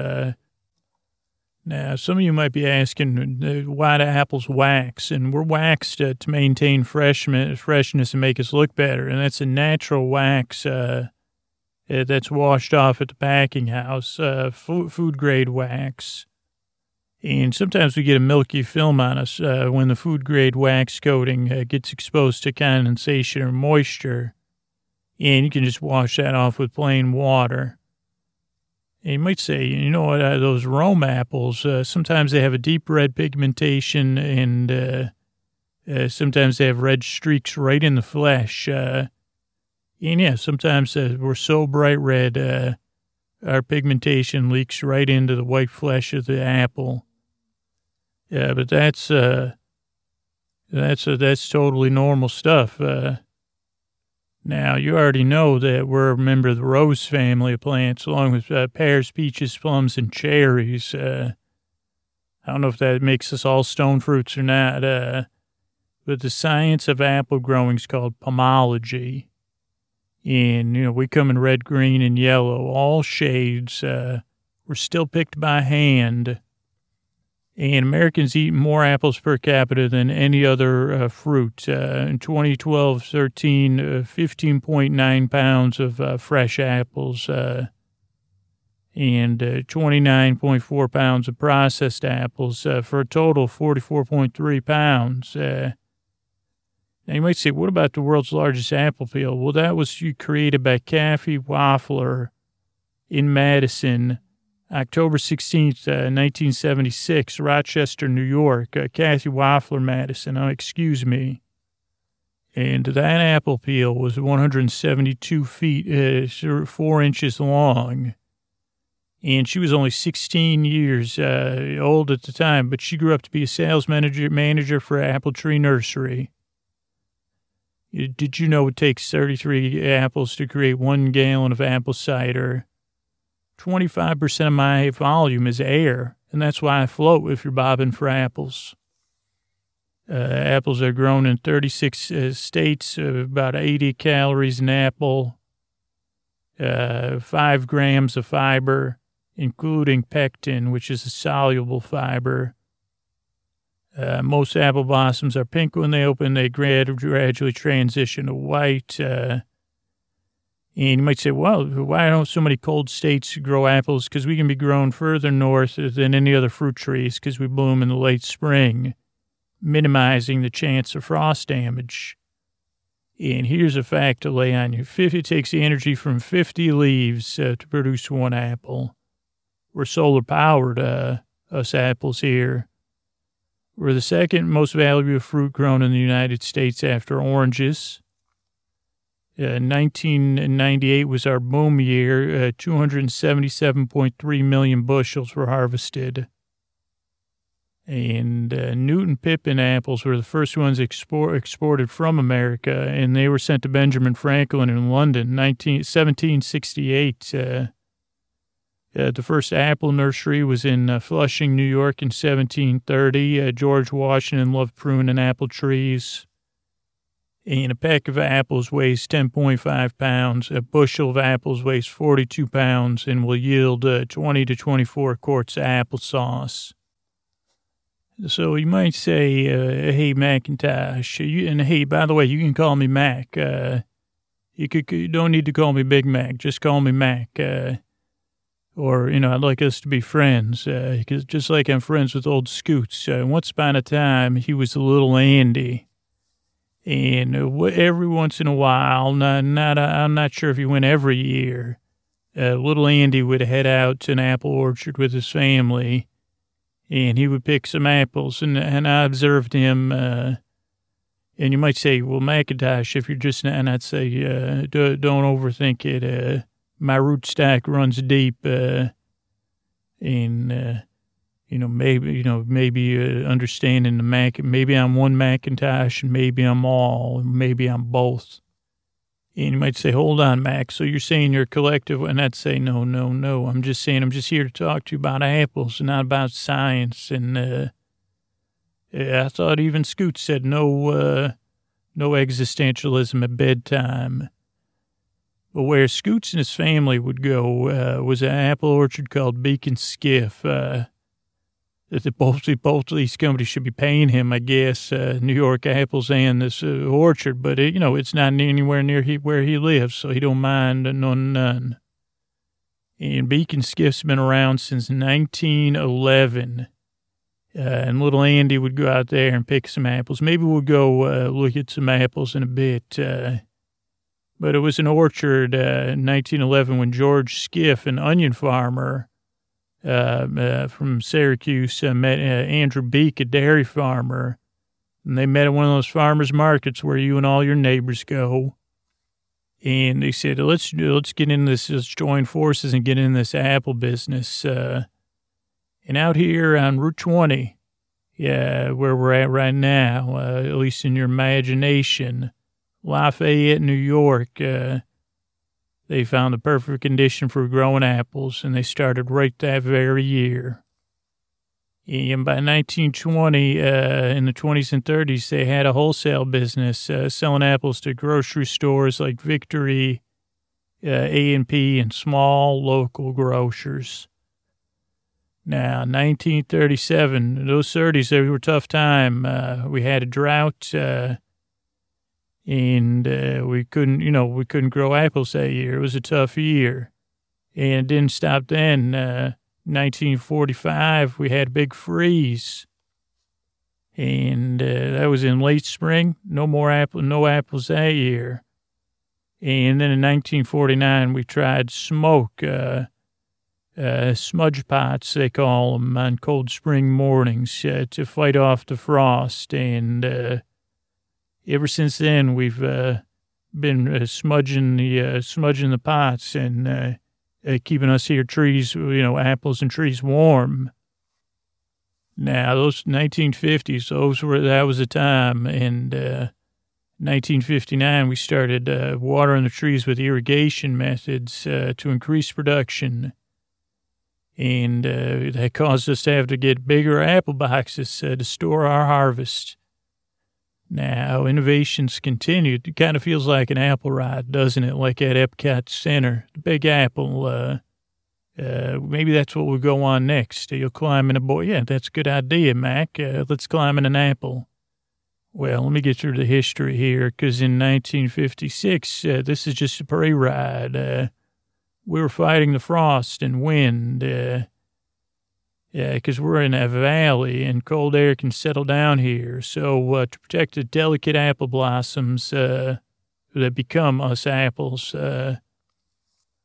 Now, some of you might be asking why do apples wax? And we're waxed to maintain freshness and make us look better. And that's a natural wax that's washed off at the packing house, food-grade wax. And sometimes we get a milky film on us when the food-grade wax coating gets exposed to condensation or moisture. And you can just wash that off with plain water. And you might say, those Rome apples, sometimes they have a deep red pigmentation and sometimes they have red streaks right in the flesh. And yeah, sometimes we're so bright red, our pigmentation leaks right into the white flesh of the apple. Yeah, but that's totally normal stuff. Now, you already know that we're a member of the rose family of plants, along with pears, peaches, plums, and cherries. I don't know if that makes us all stone fruits or not, but the science of apple growing is called pomology. And, we come in red, green, and yellow, all shades. We're still picked by hand. And Americans eat more apples per capita than any other fruit. In 2012, 15.9 pounds of fresh apples and 29.4 pounds of processed apples for a total of 44.3 pounds. Now, you might say, what about the world's largest apple peel? Well, that was created by Kathy Waffler in Madison, October 16th, 1976, Rochester, New York. Kathy Waffler, Madison. Excuse me. And that apple peel was 172 feet, 4 inches long. And she was only 16 years old at the time, but she grew up to be a sales manager for Apple Tree Nursery. Did you know it takes 33 apples to create 1 gallon of apple cider? 25% of my volume is air, and that's why I float if you're bobbing for apples. Apples are grown in 36 states, about 80 calories an apple, 5 grams of fiber, including pectin, which is a soluble fiber. Most apple blossoms are pink when they open. They gradually transition to white. And you might say, well, why don't so many cold states grow apples? Because we can be grown further north than any other fruit trees because we bloom in the late spring, minimizing the chance of frost damage. And here's a fact to lay on you. It takes the energy from 50 leaves to produce 1 apple. We're solar powered. us apples here. We're the second most valuable fruit grown in the United States after oranges. 1998 was our boom year. 277.3 million bushels were harvested. And Newton Pippin apples were the first ones exported from America, and they were sent to Benjamin Franklin in London, 1768. The first apple nursery was in Flushing, New York in 1730. George Washington loved pruning apple trees. And a peck of apples weighs 10.5 pounds. A bushel of apples weighs 42 pounds and will yield 20 to 24 quarts of applesauce. So you might say, hey, Macintosh, and hey, by the way, you can call me Mac. You don't need to call me Big Mac. Just call me Mac. Or, I'd like us to be friends, because just like I'm friends with old Scoots. Once upon a time, he was a little Andy. And every once in a while, I'm not sure if he went every year, little Andy would head out to an apple orchard with his family, and he would pick some apples. And I observed him, and you might say, well, Macintosh, if you're just, and I'd say, don't overthink it. My rootstock runs deep, maybe understanding the Mac, maybe I'm one Macintosh and maybe I'm all, maybe I'm both. And you might say, hold on, Mac. So you're saying you're collective? And I'd say, no. I'm just saying, I'm just here to talk to you about apples and not about science. And I thought even Scoot said no existentialism at bedtime. But where Scoots and his family would go was an apple orchard called Beacon Skiff. That both of these companies should be paying him, I guess, New York Apples and this orchard. But, it's not anywhere near where he lives, so he don't mind none. And Beacon Skiff's been around since 1911. And little Andy would go out there and pick some apples. Maybe we'll go look at some apples in a bit. But it was an orchard in 1911 when George Skiff, an onion farmer from Syracuse, met Andrew Beek, a dairy farmer. And they met at one of those farmers markets where you and all your neighbors go. And they said, let's get in this, let's join forces and get in this apple business. And out here on Route 20, where we're at right now, at least in your imagination, Lafayette, New York, they found the perfect condition for growing apples, and they started right that very year. And by 1920, in the 20s and 30s, they had a wholesale business selling apples to grocery stores like Victory, A&P, and small local grocers. Now, 1937, those 30s, they were a tough time. We had a drought. And we couldn't grow apples that year. It was a tough year. And it didn't stop then. 1945, we had a big freeze. And that was in late spring. No apples that year. And then in 1949, we tried smoke, smudge pots, they call them, on cold spring mornings to fight off the frost. And ever since then, we've been smudging the pots and keeping us here trees, apples and trees warm. Now, those 1950s, that was the time. And 1959, we started watering the trees with irrigation methods to increase production. And that caused us to have to get bigger apple boxes to store our harvest. Now, innovations continued. It kind of feels like an apple ride, doesn't it? Like at Epcot Center, the Big Apple. Maybe that's what we'll go on next. You'll climb in a boy. Yeah, that's a good idea, Mac. Let's climb in an apple. Well, let me get through the history here, because in 1956, this is just a parade ride. We were fighting the frost and wind. Because we're in a valley and cold air can settle down here. So to protect the delicate apple blossoms that become us apples,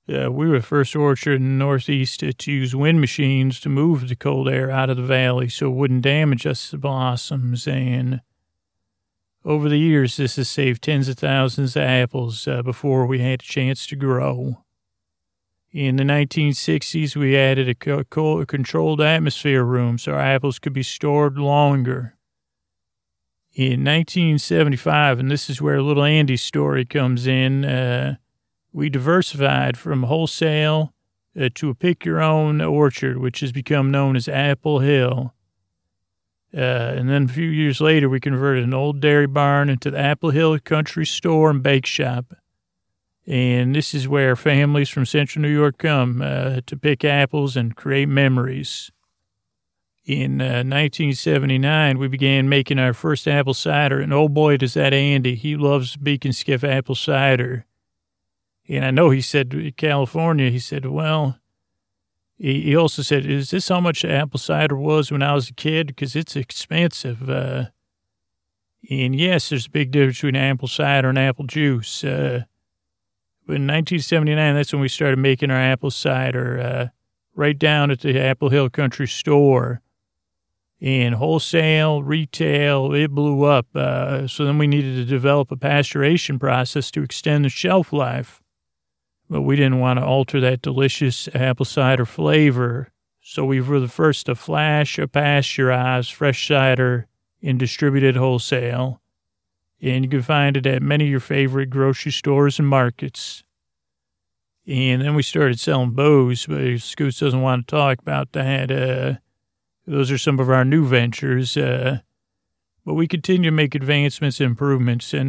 We were the first orchard in the Northeast to use wind machines to move the cold air out of the valley so it wouldn't damage us blossoms. And over the years, this has saved tens of thousands of apples before we had a chance to grow. In the 1960s, we added a controlled atmosphere room so our apples could be stored longer. In 1975, and this is where little Andy's story comes in, we diversified from wholesale to a pick-your-own orchard, which has become known as Apple Hill. And then a few years later, we converted an old dairy barn into the Apple Hill Country Store and Bake Shop. And this is where families from Central New York come to pick apples and create memories. In 1979, we began making our first apple cider, and oh boy, does that Andy. He loves Beacon Skiff apple cider. And I know he said, California, he said, well, he also said, is this how much apple cider was when I was a kid? Because it's expensive. And yes, there's a big difference between apple cider and apple juice. But in 1979, that's when we started making our apple cider right down at the Apple Hill Country Store. And wholesale, retail, it blew up. So then we needed to develop a pasteurization process to extend the shelf life. But we didn't want to alter that delicious apple cider flavor. So we were the first to flash or pasteurize fresh cider in distributed wholesale. And you can find it at many of your favorite grocery stores and markets. And then we started selling booze, but Scoots doesn't want to talk about that. Those are some of our new ventures. But we continue to make advancements and improvements. In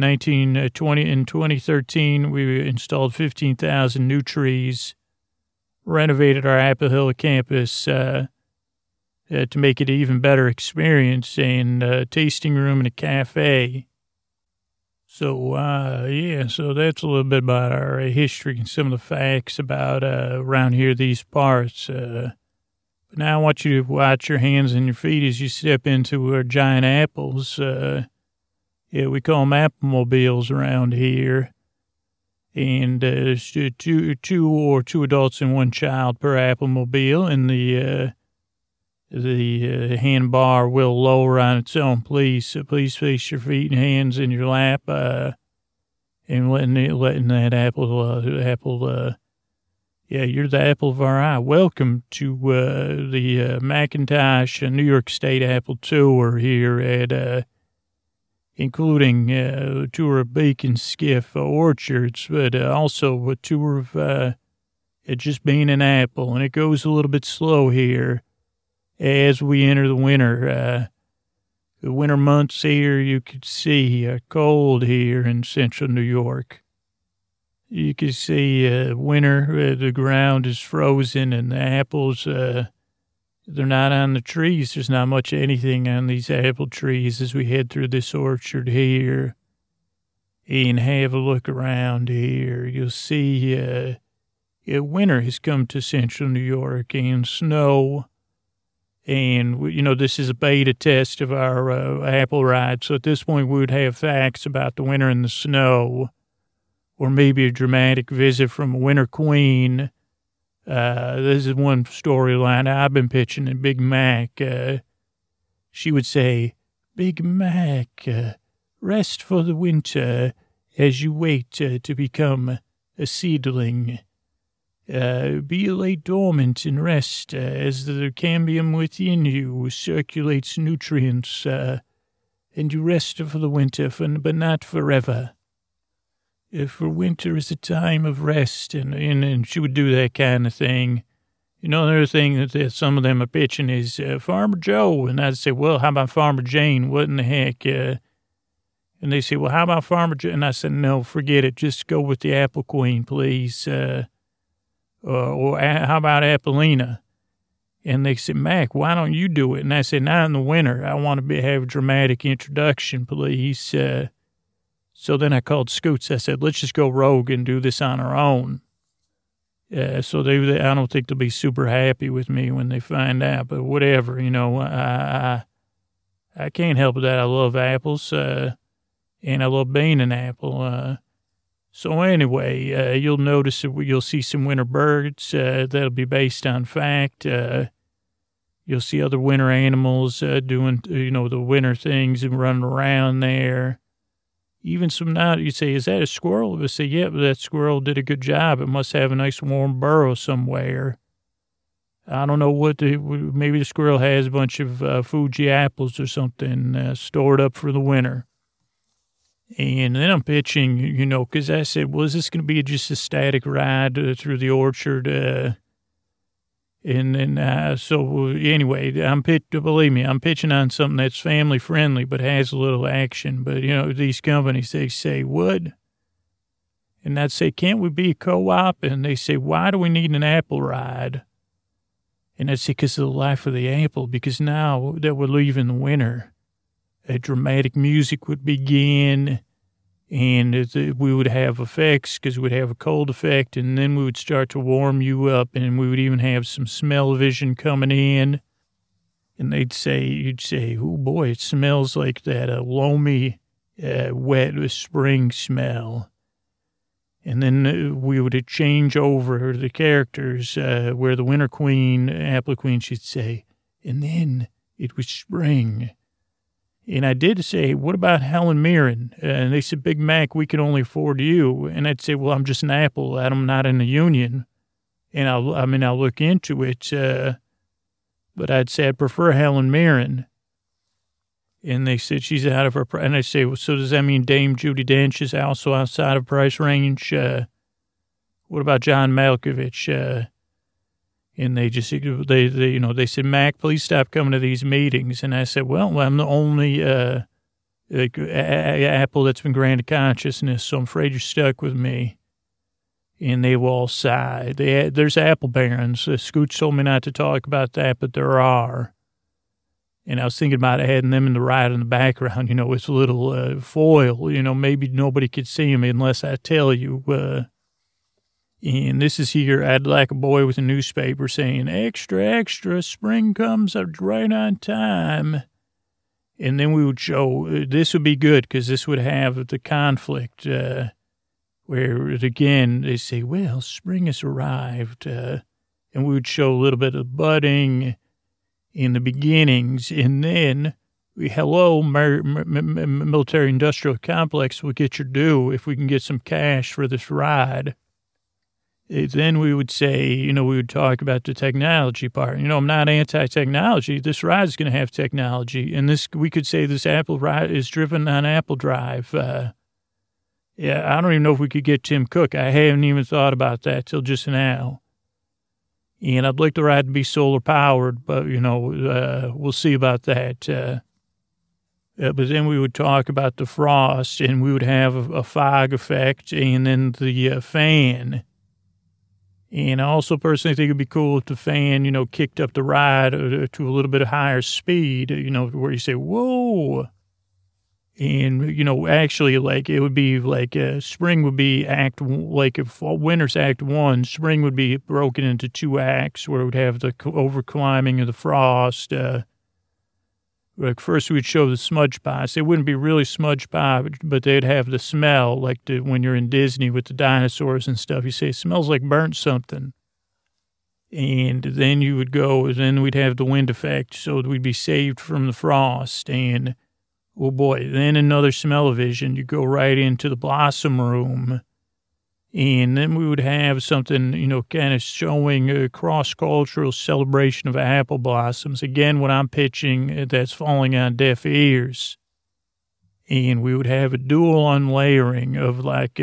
2013, we installed 15,000 new trees, renovated our Apple Hill campus to make it an even better experience, and a tasting room and a cafe. So, so that's a little bit about our history and some of the facts about around here, these parts. But now I want you to watch your hands and your feet as you step into our giant apples. We call them Applemobiles around here. And there's two adults and one child per Applemobile, and the handbar will lower on its own. Please place your feet and hands in your lap, and letting that apple. You're the apple of our eye. Welcome to the Macintosh New York State Apple Tour here at, including a tour of Beacon Skiff Orchards, but also a tour of it just being an apple. And it goes a little bit slow here as we enter the winter. The winter months here, you could see cold here in central New York. You can see winter, the ground is frozen, and the apples, they're not on the trees. There's not much anything on these apple trees as we head through this orchard here and have a look around here. You'll see winter has come to central New York, and snow. And, this is a beta test of our apple ride. So at this point, we would have facts about the winter and the snow, or maybe a dramatic visit from a winter queen. This is one storyline I've been pitching in Big Mac. She would say, Big Mac, rest for the winter as you wait to become a seedling. Be lay dormant and rest as the cambium within you circulates nutrients, and you rest for the winter, but not forever. For winter is a time of rest, and she would do that kind of thing. Another thing that some of them are pitching is Farmer Joe, and I'd say, well, how about Farmer Jane? What in the heck? And they say, well, how about Farmer Jane? And I said, no, forget it. Just go with the Apple Queen, please. Or how about Appleina? And they said, Mac, why don't you do it? And I said, not in the winter. I want to have a dramatic introduction, please. So then I called Scoots. I said, let's just go rogue and do this on our own. So I don't think they'll be super happy with me when they find out, but whatever, I can't help it that I love apples, and I love being an apple. So anyway, you'll notice that you'll see some winter birds. That'll be based on fact. You'll see other winter animals doing, the winter things and running around there. Even some now, you say, is that a squirrel? They say, yeah, but that squirrel did a good job. It must have a nice warm burrow somewhere. I don't know maybe the squirrel has a bunch of Fuji apples or something stored up for the winter. And then I'm pitching, because I said, well, is this going to be just a static ride through the orchard? So anyway, believe me, I'm pitching on something that's family friendly, but has a little action. But, these companies, they say, what? And I'd say, can't we be a co-op? And they say, why do we need an apple ride? And I'd say, because of the life of the apple, because now that we're leaving the winter, a dramatic music would begin, and we would have effects because we'd have a cold effect, and then we would start to warm you up, and we would even have some smell-o-vision coming in. And you'd say, oh boy, it smells like that loamy, wet spring smell. And then we would change over the characters where the winter queen, apple queen, she'd say, and then it was spring. And I did say, what about Helen Mirren? And they said, Big Mac, we can only afford you. And I'd say, well, I'm just an apple. I'm not in the union. And I'll look into it. But I'd say I'd prefer Helen Mirren. And they said she's out of her price. And I say, well, so does that mean Dame Judi Dench is also outside of price range? What about John Malkovich? And they just, they said, Mac, please stop coming to these meetings. And I said, well, I'm the only apple that's been granted consciousness, so I'm afraid you're stuck with me. And they will all sigh. There's apple barons. Scooch told me not to talk about that, but there are. And I was thinking about adding them in the ride in the background, with a little foil, maybe nobody could see them unless I tell you. And this is here, I'd like a boy with a newspaper saying, extra, extra, spring comes right on time. And then we would show, this would be good because this would have the conflict where, again, they say, well, spring has arrived. And we would show a little bit of budding in the beginnings. And then, hello, military-industrial complex will get your due if we can get some cash for this ride. Then we would say, we would talk about the technology part. I'm not anti-technology. This ride is going to have technology. And we could say this Apple ride is driven on Apple Drive. I don't even know if we could get Tim Cook. I haven't even thought about that till just now. And I'd like the ride to be solar powered, but, we'll see about that. But then we would talk about the frost, and we would have a fog effect, and then the fan. And I also personally think it'd be cool if the fan, kicked up the ride to a little bit of higher speed, where you say, whoa. And, actually, like, it would be like spring would be if winter's act one, spring would be broken into two acts where it would have the overclimbing of the frost. Like first we'd show the smudge pots. They wouldn't be really smudge pot, but they'd have the smell like when you're in Disney with the dinosaurs and stuff. You say, it smells like burnt something. And then then we'd have the wind effect. So we'd be saved from the frost. And, oh boy, then another smell-o-vision. You go right into the blossom room. And then we would have something, kind of showing a cross-cultural celebration of apple blossoms. Again, what I'm pitching, that's falling on deaf ears. And we would have a dual unlayering of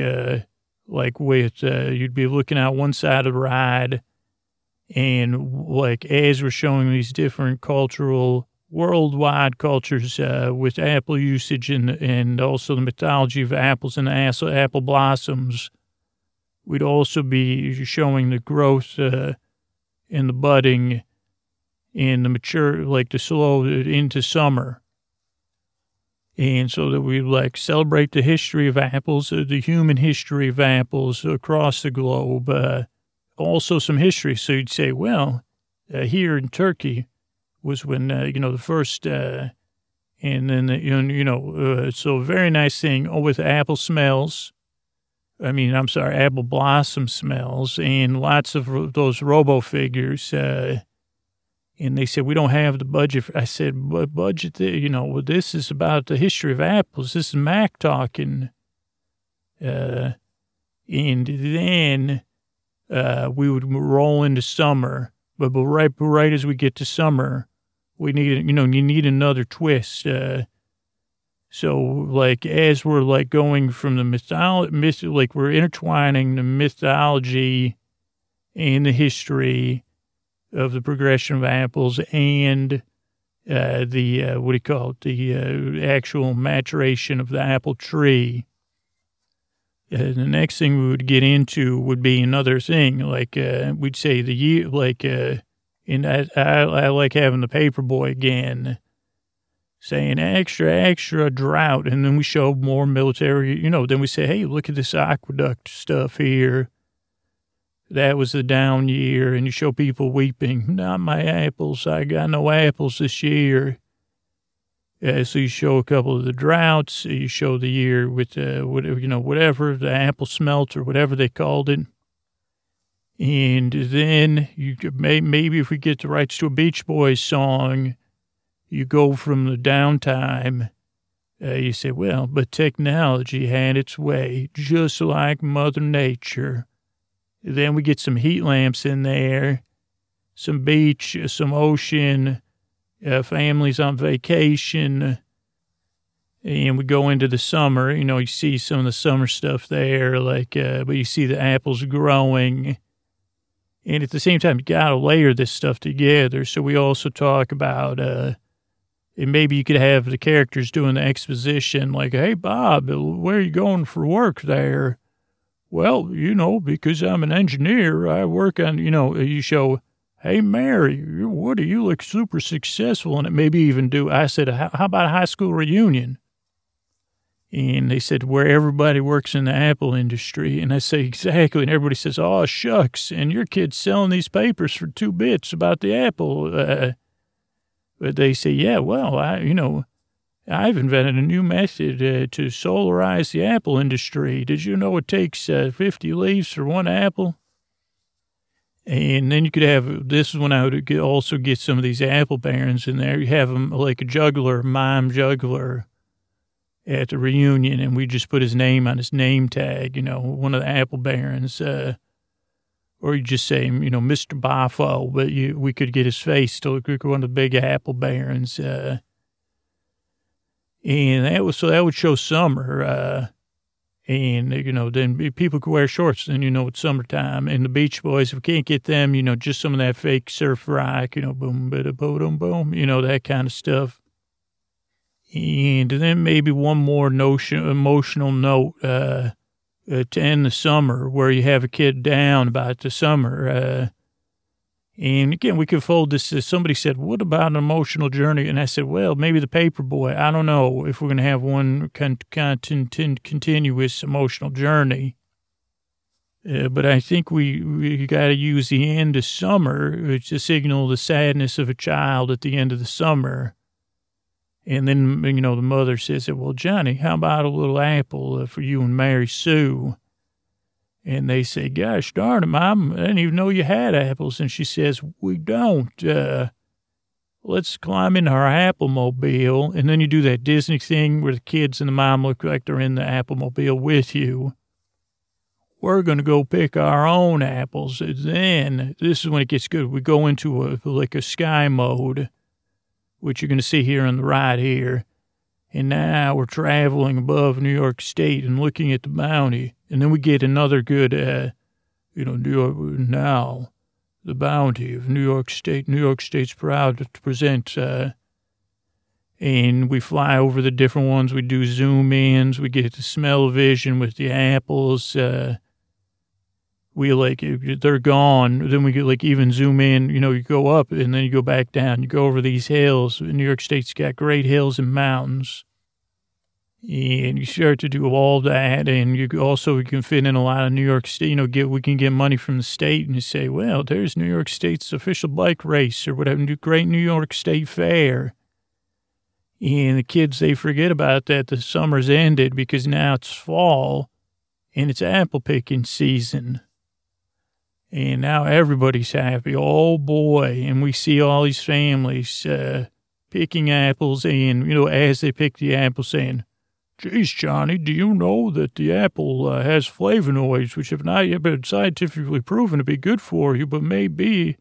you'd be looking out one side of the ride. And like as we're showing these different worldwide cultures with apple usage and also the mythology of apples and apple blossoms, we'd also be showing the growth and the budding and the mature, like the slow into summer. And so that we celebrate the history of apples, the human history of apples across the globe. Also some history. So you'd say, well, here in Turkey was when, the first, and then, so a very nice thing with apple smells. apple blossom smells and lots of those robo figures. And they said, we don't have the budget. I said, budget, this is about the history of apples. This is Mac talking. And then we would roll into summer. But right as we get to summer, we need, you need another twist. So, like, as we're, like, going from the mythology, we're intertwining the mythology and the history of the progression of apples and the actual maturation of the apple tree. The next thing we would get into would be another thing, we'd say the year, and I like having the paper boy again, saying extra drought, and then we show more military, then we say, hey, look at this aqueduct stuff here. That was the down year, and you show people weeping, not my apples, I got no apples this year. So you show a couple of the droughts, you show the year with, whatever, the apple smelt or whatever they called it. And then you could maybe if we get the rights to a Beach Boys song, you go from the downtime, you say, well, but technology had its way, just like Mother Nature. Then we get some heat lamps in there, some beach, some ocean, families on vacation, and we go into the summer. You see some of the summer stuff there, but you see the apples growing. And at the same time, you got to layer this stuff together. So we also talk about, and maybe you could have the characters doing the exposition, like, hey, Bob, where are you going for work there? Well, because I'm an engineer, I work on, you show, hey, Mary, Woody, you look super successful. And it maybe even I said, how about a high school reunion? And they said, where everybody works in the apple industry. And I say, exactly. And everybody says, oh, shucks. And your kid's selling these papers for 2 bits about the apple. But they say, yeah, well, I've invented a new method to solarize the apple industry. Did you know it takes 50 leaves for 1 apple? And then you could have, this is when I would also get some of these apple barons in there. You have them like a juggler, mime juggler at the reunion, and we just put his name on his name tag, one of the apple barons. Or you just say, Mr. Boffo, but we could get his face to look like one of the big apple barons. And that would show summer. And, then people could wear shorts, then, it's summertime. And the Beach Boys, if we can't get them, just some of that fake surf rock, boom, bada, boom, boom, that kind of stuff. And then maybe one more emotional note to end the summer where you have a kid down about the summer. And again, we could fold this. Somebody said, what about an emotional journey? And I said, well, maybe the paper boy. I don't know if we're going to have one continuous emotional journey. But I think we got to use the end of summer to signal the sadness of a child at the end of the summer. And then, the mother says, well, Johnny, how about a little apple for you and Mary Sue? And they say, gosh darn it, Mom, I didn't even know you had apples. And she says, we don't. Let's climb in our Applemobile. And then you do that Disney thing where the kids and the mom look like they're in the Applemobile with you. We're going to go pick our own apples. And then, this is when it gets good. We go into a sky mode, which you're going to see here on the right here. And now we're traveling above New York State and looking at the bounty. And then we get another good, now the bounty of New York State. New York State's proud to present, and we fly over the different ones. We do zoom ins. We get the smell vision with the apples. They're gone. Then we get even zoom in, you go up and then you go back down. You go over these hills. New York State's got great hills and mountains. And you start to do all that, and we can fit in a lot of New York State, we can get money from the state, and you say, well, there's New York State's official bike race or whatever, great New York State Fair. And the kids, they forget about that. The summer's ended because now it's fall, and it's apple picking season. And now everybody's happy. Oh, boy. And we see all these families picking apples and, as they pick the apple saying, "Geez, Johnny, do you know that the apple has flavonoids, which have not yet been scientifically proven to be good for you, but may be,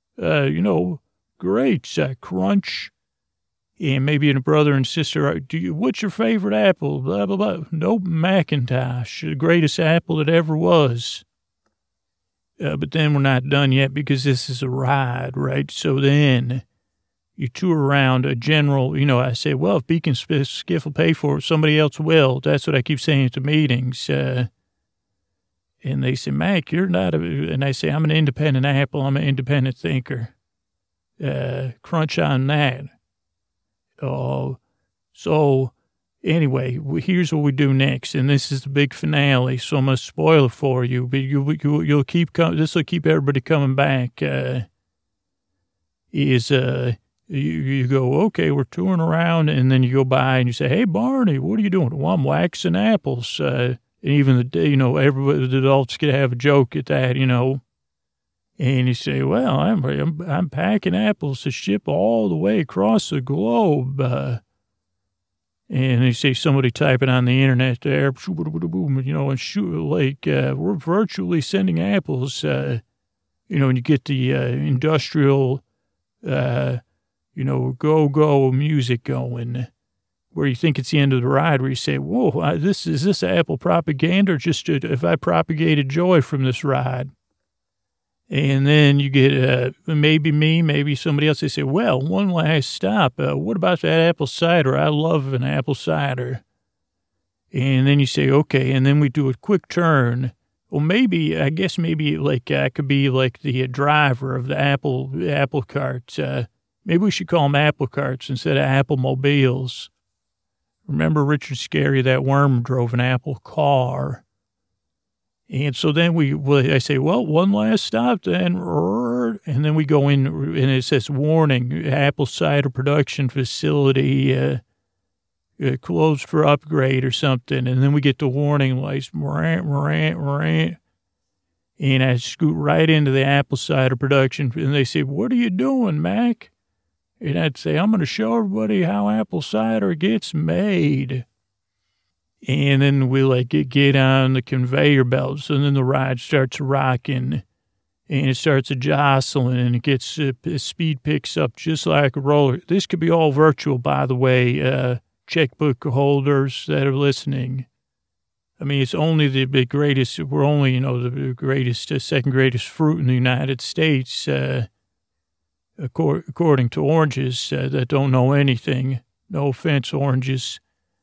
great, crunch." And maybe a brother and sister, what's your favorite apple? Blah, blah, blah. Nope, Macintosh, the greatest apple that ever was. But then we're not done yet because this is a ride, right? So then you tour around a general, I say, well, if Beacon Skiff will pay for it, somebody else will. That's what I keep saying at the meetings. And they say, Mac, you're not and I say, I'm an independent apple. I'm an independent thinker. Crunch on that. So anyway, here's what we do next, and this is the big finale. So I'm gonna spoil it for you, but you'll keep this will keep everybody coming back. You go, okay, we're touring around, and then you go by and you say, hey Barney, what are you doing? Well, I'm waxing apples. And even everybody, the adults get to have a joke at that, And you say, well, I'm packing apples to ship all the way across the globe. And they say somebody type it on the internet there, and shoot, we're virtually sending apples, and you get the industrial, go music going, where you think it's the end of the ride, where you say, whoa, is this apple propaganda, or just if I propagated joy from this ride? And then you get maybe me, maybe somebody else. They say, well, one last stop. What about that apple cider? I love an apple cider. And then you say, okay. And then we do a quick turn. Well, maybe I could be like the driver of the apple carts. Maybe we should call them apple carts instead of apple mobiles. Remember Richard Scarry, that worm drove an apple car. And so then I say, well, one last stop then. And then we go in and it says, warning, apple cider production facility closed for upgrade or something. And then we get the warning lights, and I scoot right into the apple cider production. And they say, what are you doing, Mac? And I'd say, I'm going to show everybody how apple cider gets made. And then we get on the conveyor belts, and then the ride starts rocking, and it starts jostling, and it gets speed picks up just like a roller. This could be all virtual, by the way, checkbook holders that are listening. I mean, it's only the greatest. We're only the greatest, second greatest fruit in the United States, according to oranges that don't know anything. No offense, oranges.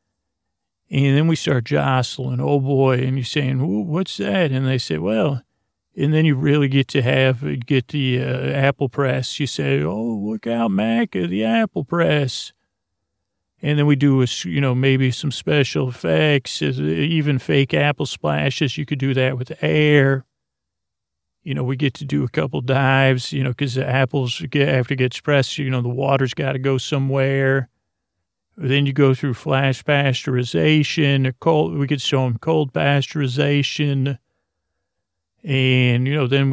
And then we start jostling, oh boy, and you're saying, what's that? And they say, well, and then you really get the apple press. You say, oh, look out, Mac, the apple press. And then we do, maybe some special effects, even fake apple splashes. You could do that with air. We get to do a couple dives, because the apples after it gets pressed, the water's got to go somewhere. Then you go through flash pasteurization, we could show them cold pasteurization. And,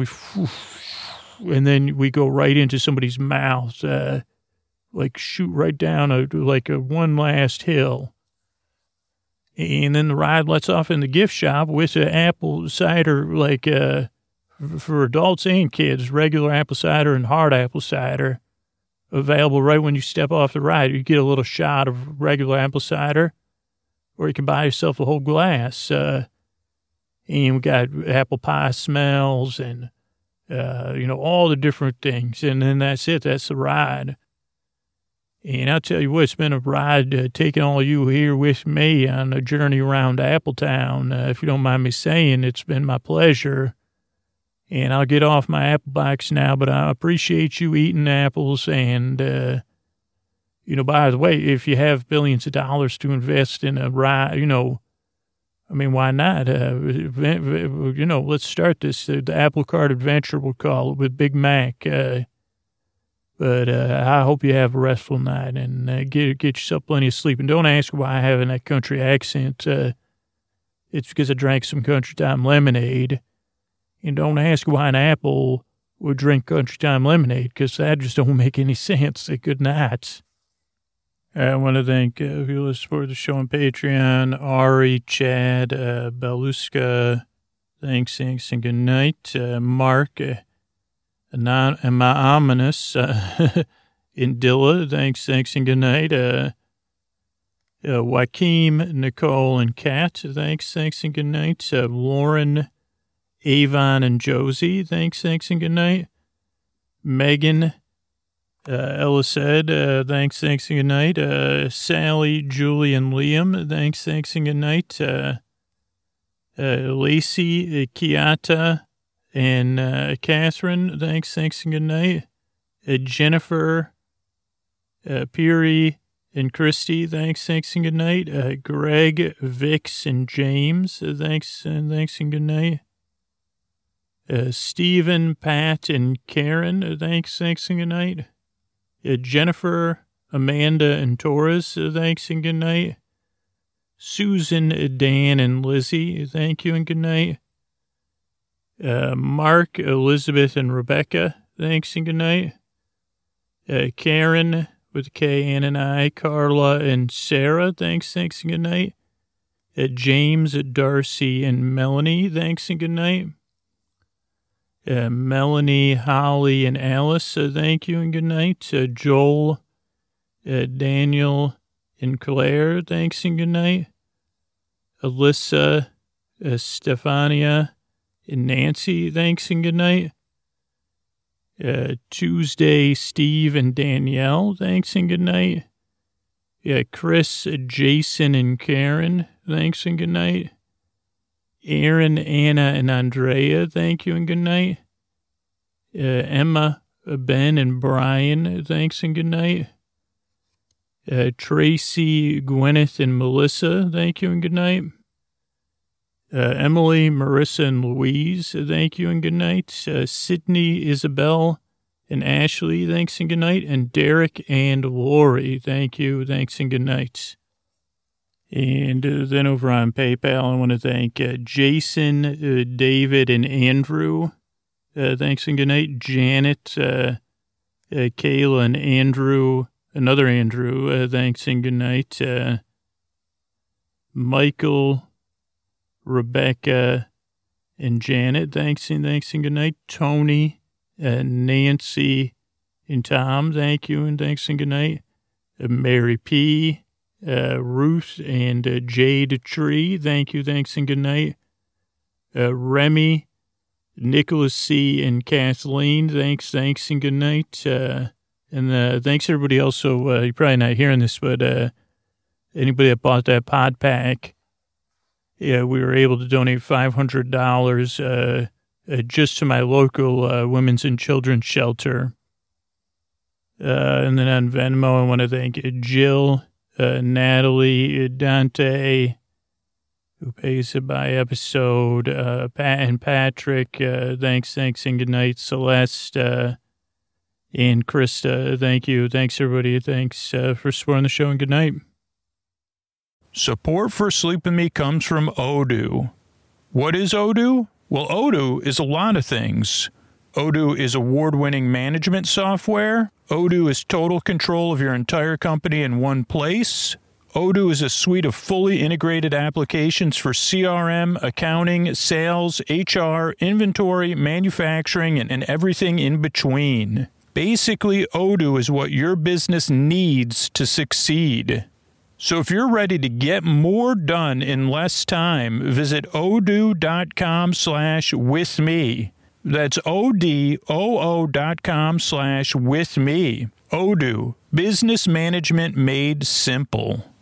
then we go right into somebody's mouth, shoot right down a one last hill. And then the ride lets off in the gift shop with an apple cider, for adults and kids, regular apple cider and hard apple cider. Available right when you step off the ride. You get a little shot of regular apple cider, or you can buy yourself a whole glass. And we got apple pie smells and, all the different things. And then that's it. That's the ride. And I'll tell you what, it's been a ride taking all you here with me on a journey around Appletown. If you don't mind me saying, it's been my pleasure. And I'll get off my apple box now, but I appreciate you eating apples. And, by the way, if you have billions of dollars to invest in a ride, why not? Let's start this. The Apple Cart Adventure, we'll call it, with Big Mac. But I hope you have a restful night and get yourself plenty of sleep. And don't ask why I have that country accent. it's because I drank some Country Time lemonade. And don't ask why an apple would drink Country Time lemonade, because that just don't make any sense. Good night. I want to thank who will support the show on Patreon. Ari, Chad, Beluska, thanks, and good night. Mark, Ominous, Indilla, thanks, and good night. Joaquim, Nicole, and Kat, thanks, and good night. Lauren, Avon, and Josie, thanks, and good night. Megan, Ella said, thanks, and good night. Sally, Julie, and Liam, thanks, and good night. Lacey, Kiata, and Catherine, thanks, and good night. Jennifer, Peary, and Christy, thanks, and good night. Greg, Vix, and James, thanks, and good night. Stephen, Pat, and Karen, thanks, and good night. Jennifer, Amanda, and Torres, thanks, and good night. Susan, Dan, and Lizzie, thank you, and good night. Mark, Elizabeth, and Rebecca, thanks, and good night. Karen, with K, Ann, and I, Carla, and Sarah, thanks, and good night. James, Darcy, and Melanie, thanks, and good night. Melanie, Holly, and Alice, thank you, and good night. Joel, Daniel, and Claire, thanks, and good night. Alyssa, Stefania, and Nancy, thanks, and good night. Tuesday, Steve, and Danielle, thanks, and good night. Chris, Jason, and Karen, thanks, and good night. Aaron, Anna, and Andrea, thank you, and good night. Emma, Ben, and Brian, thanks, and good night. Tracy, Gwyneth, and Melissa, thank you, and good night. Emily, Marissa, and Louise, thank you, and good night. Sydney, Isabel, and Ashley, thanks, and good night. And Derek and Lori, thank you, thanks, and good night. And then over on PayPal, I want to thank Jason, David, and Andrew. Thanks and good night. Janet, Kayla, and Andrew, another Andrew. Thanks and good night. Michael, Rebecca, and Janet. Thanks and good night. Tony, Nancy, and Tom. Thank you and thanks and good night. Mary P., Ruth, and Jade Tree. Thank you, thanks, and good night. Remy, Nicholas C., and Kathleen. Thanks, and good night. And thanks, everybody else. So you're probably not hearing this, but anybody that bought that pod pack, we were able to donate $500 just to my local women's and children's shelter. And then on Venmo, I want to thank Jill, Natalie, Dante, who pays by episode, Pat and Patrick, thanks, and good night, Celeste, and Krista, thank you. Thanks, everybody. Thanks for supporting the show, and good night. Support for Sleep With Me comes from Odoo. What is Odoo? Well, Odoo is a lot of things. Odoo is award-winning management software. Odoo is total control of your entire company in one place. Odoo is a suite of fully integrated applications for CRM, accounting, sales, HR, inventory, manufacturing, and everything in between. Basically, Odoo is what your business needs to succeed. So if you're ready to get more done in less time, visit odoo.com/withme. That's odoo.com/withme. Odoo, business management made simple.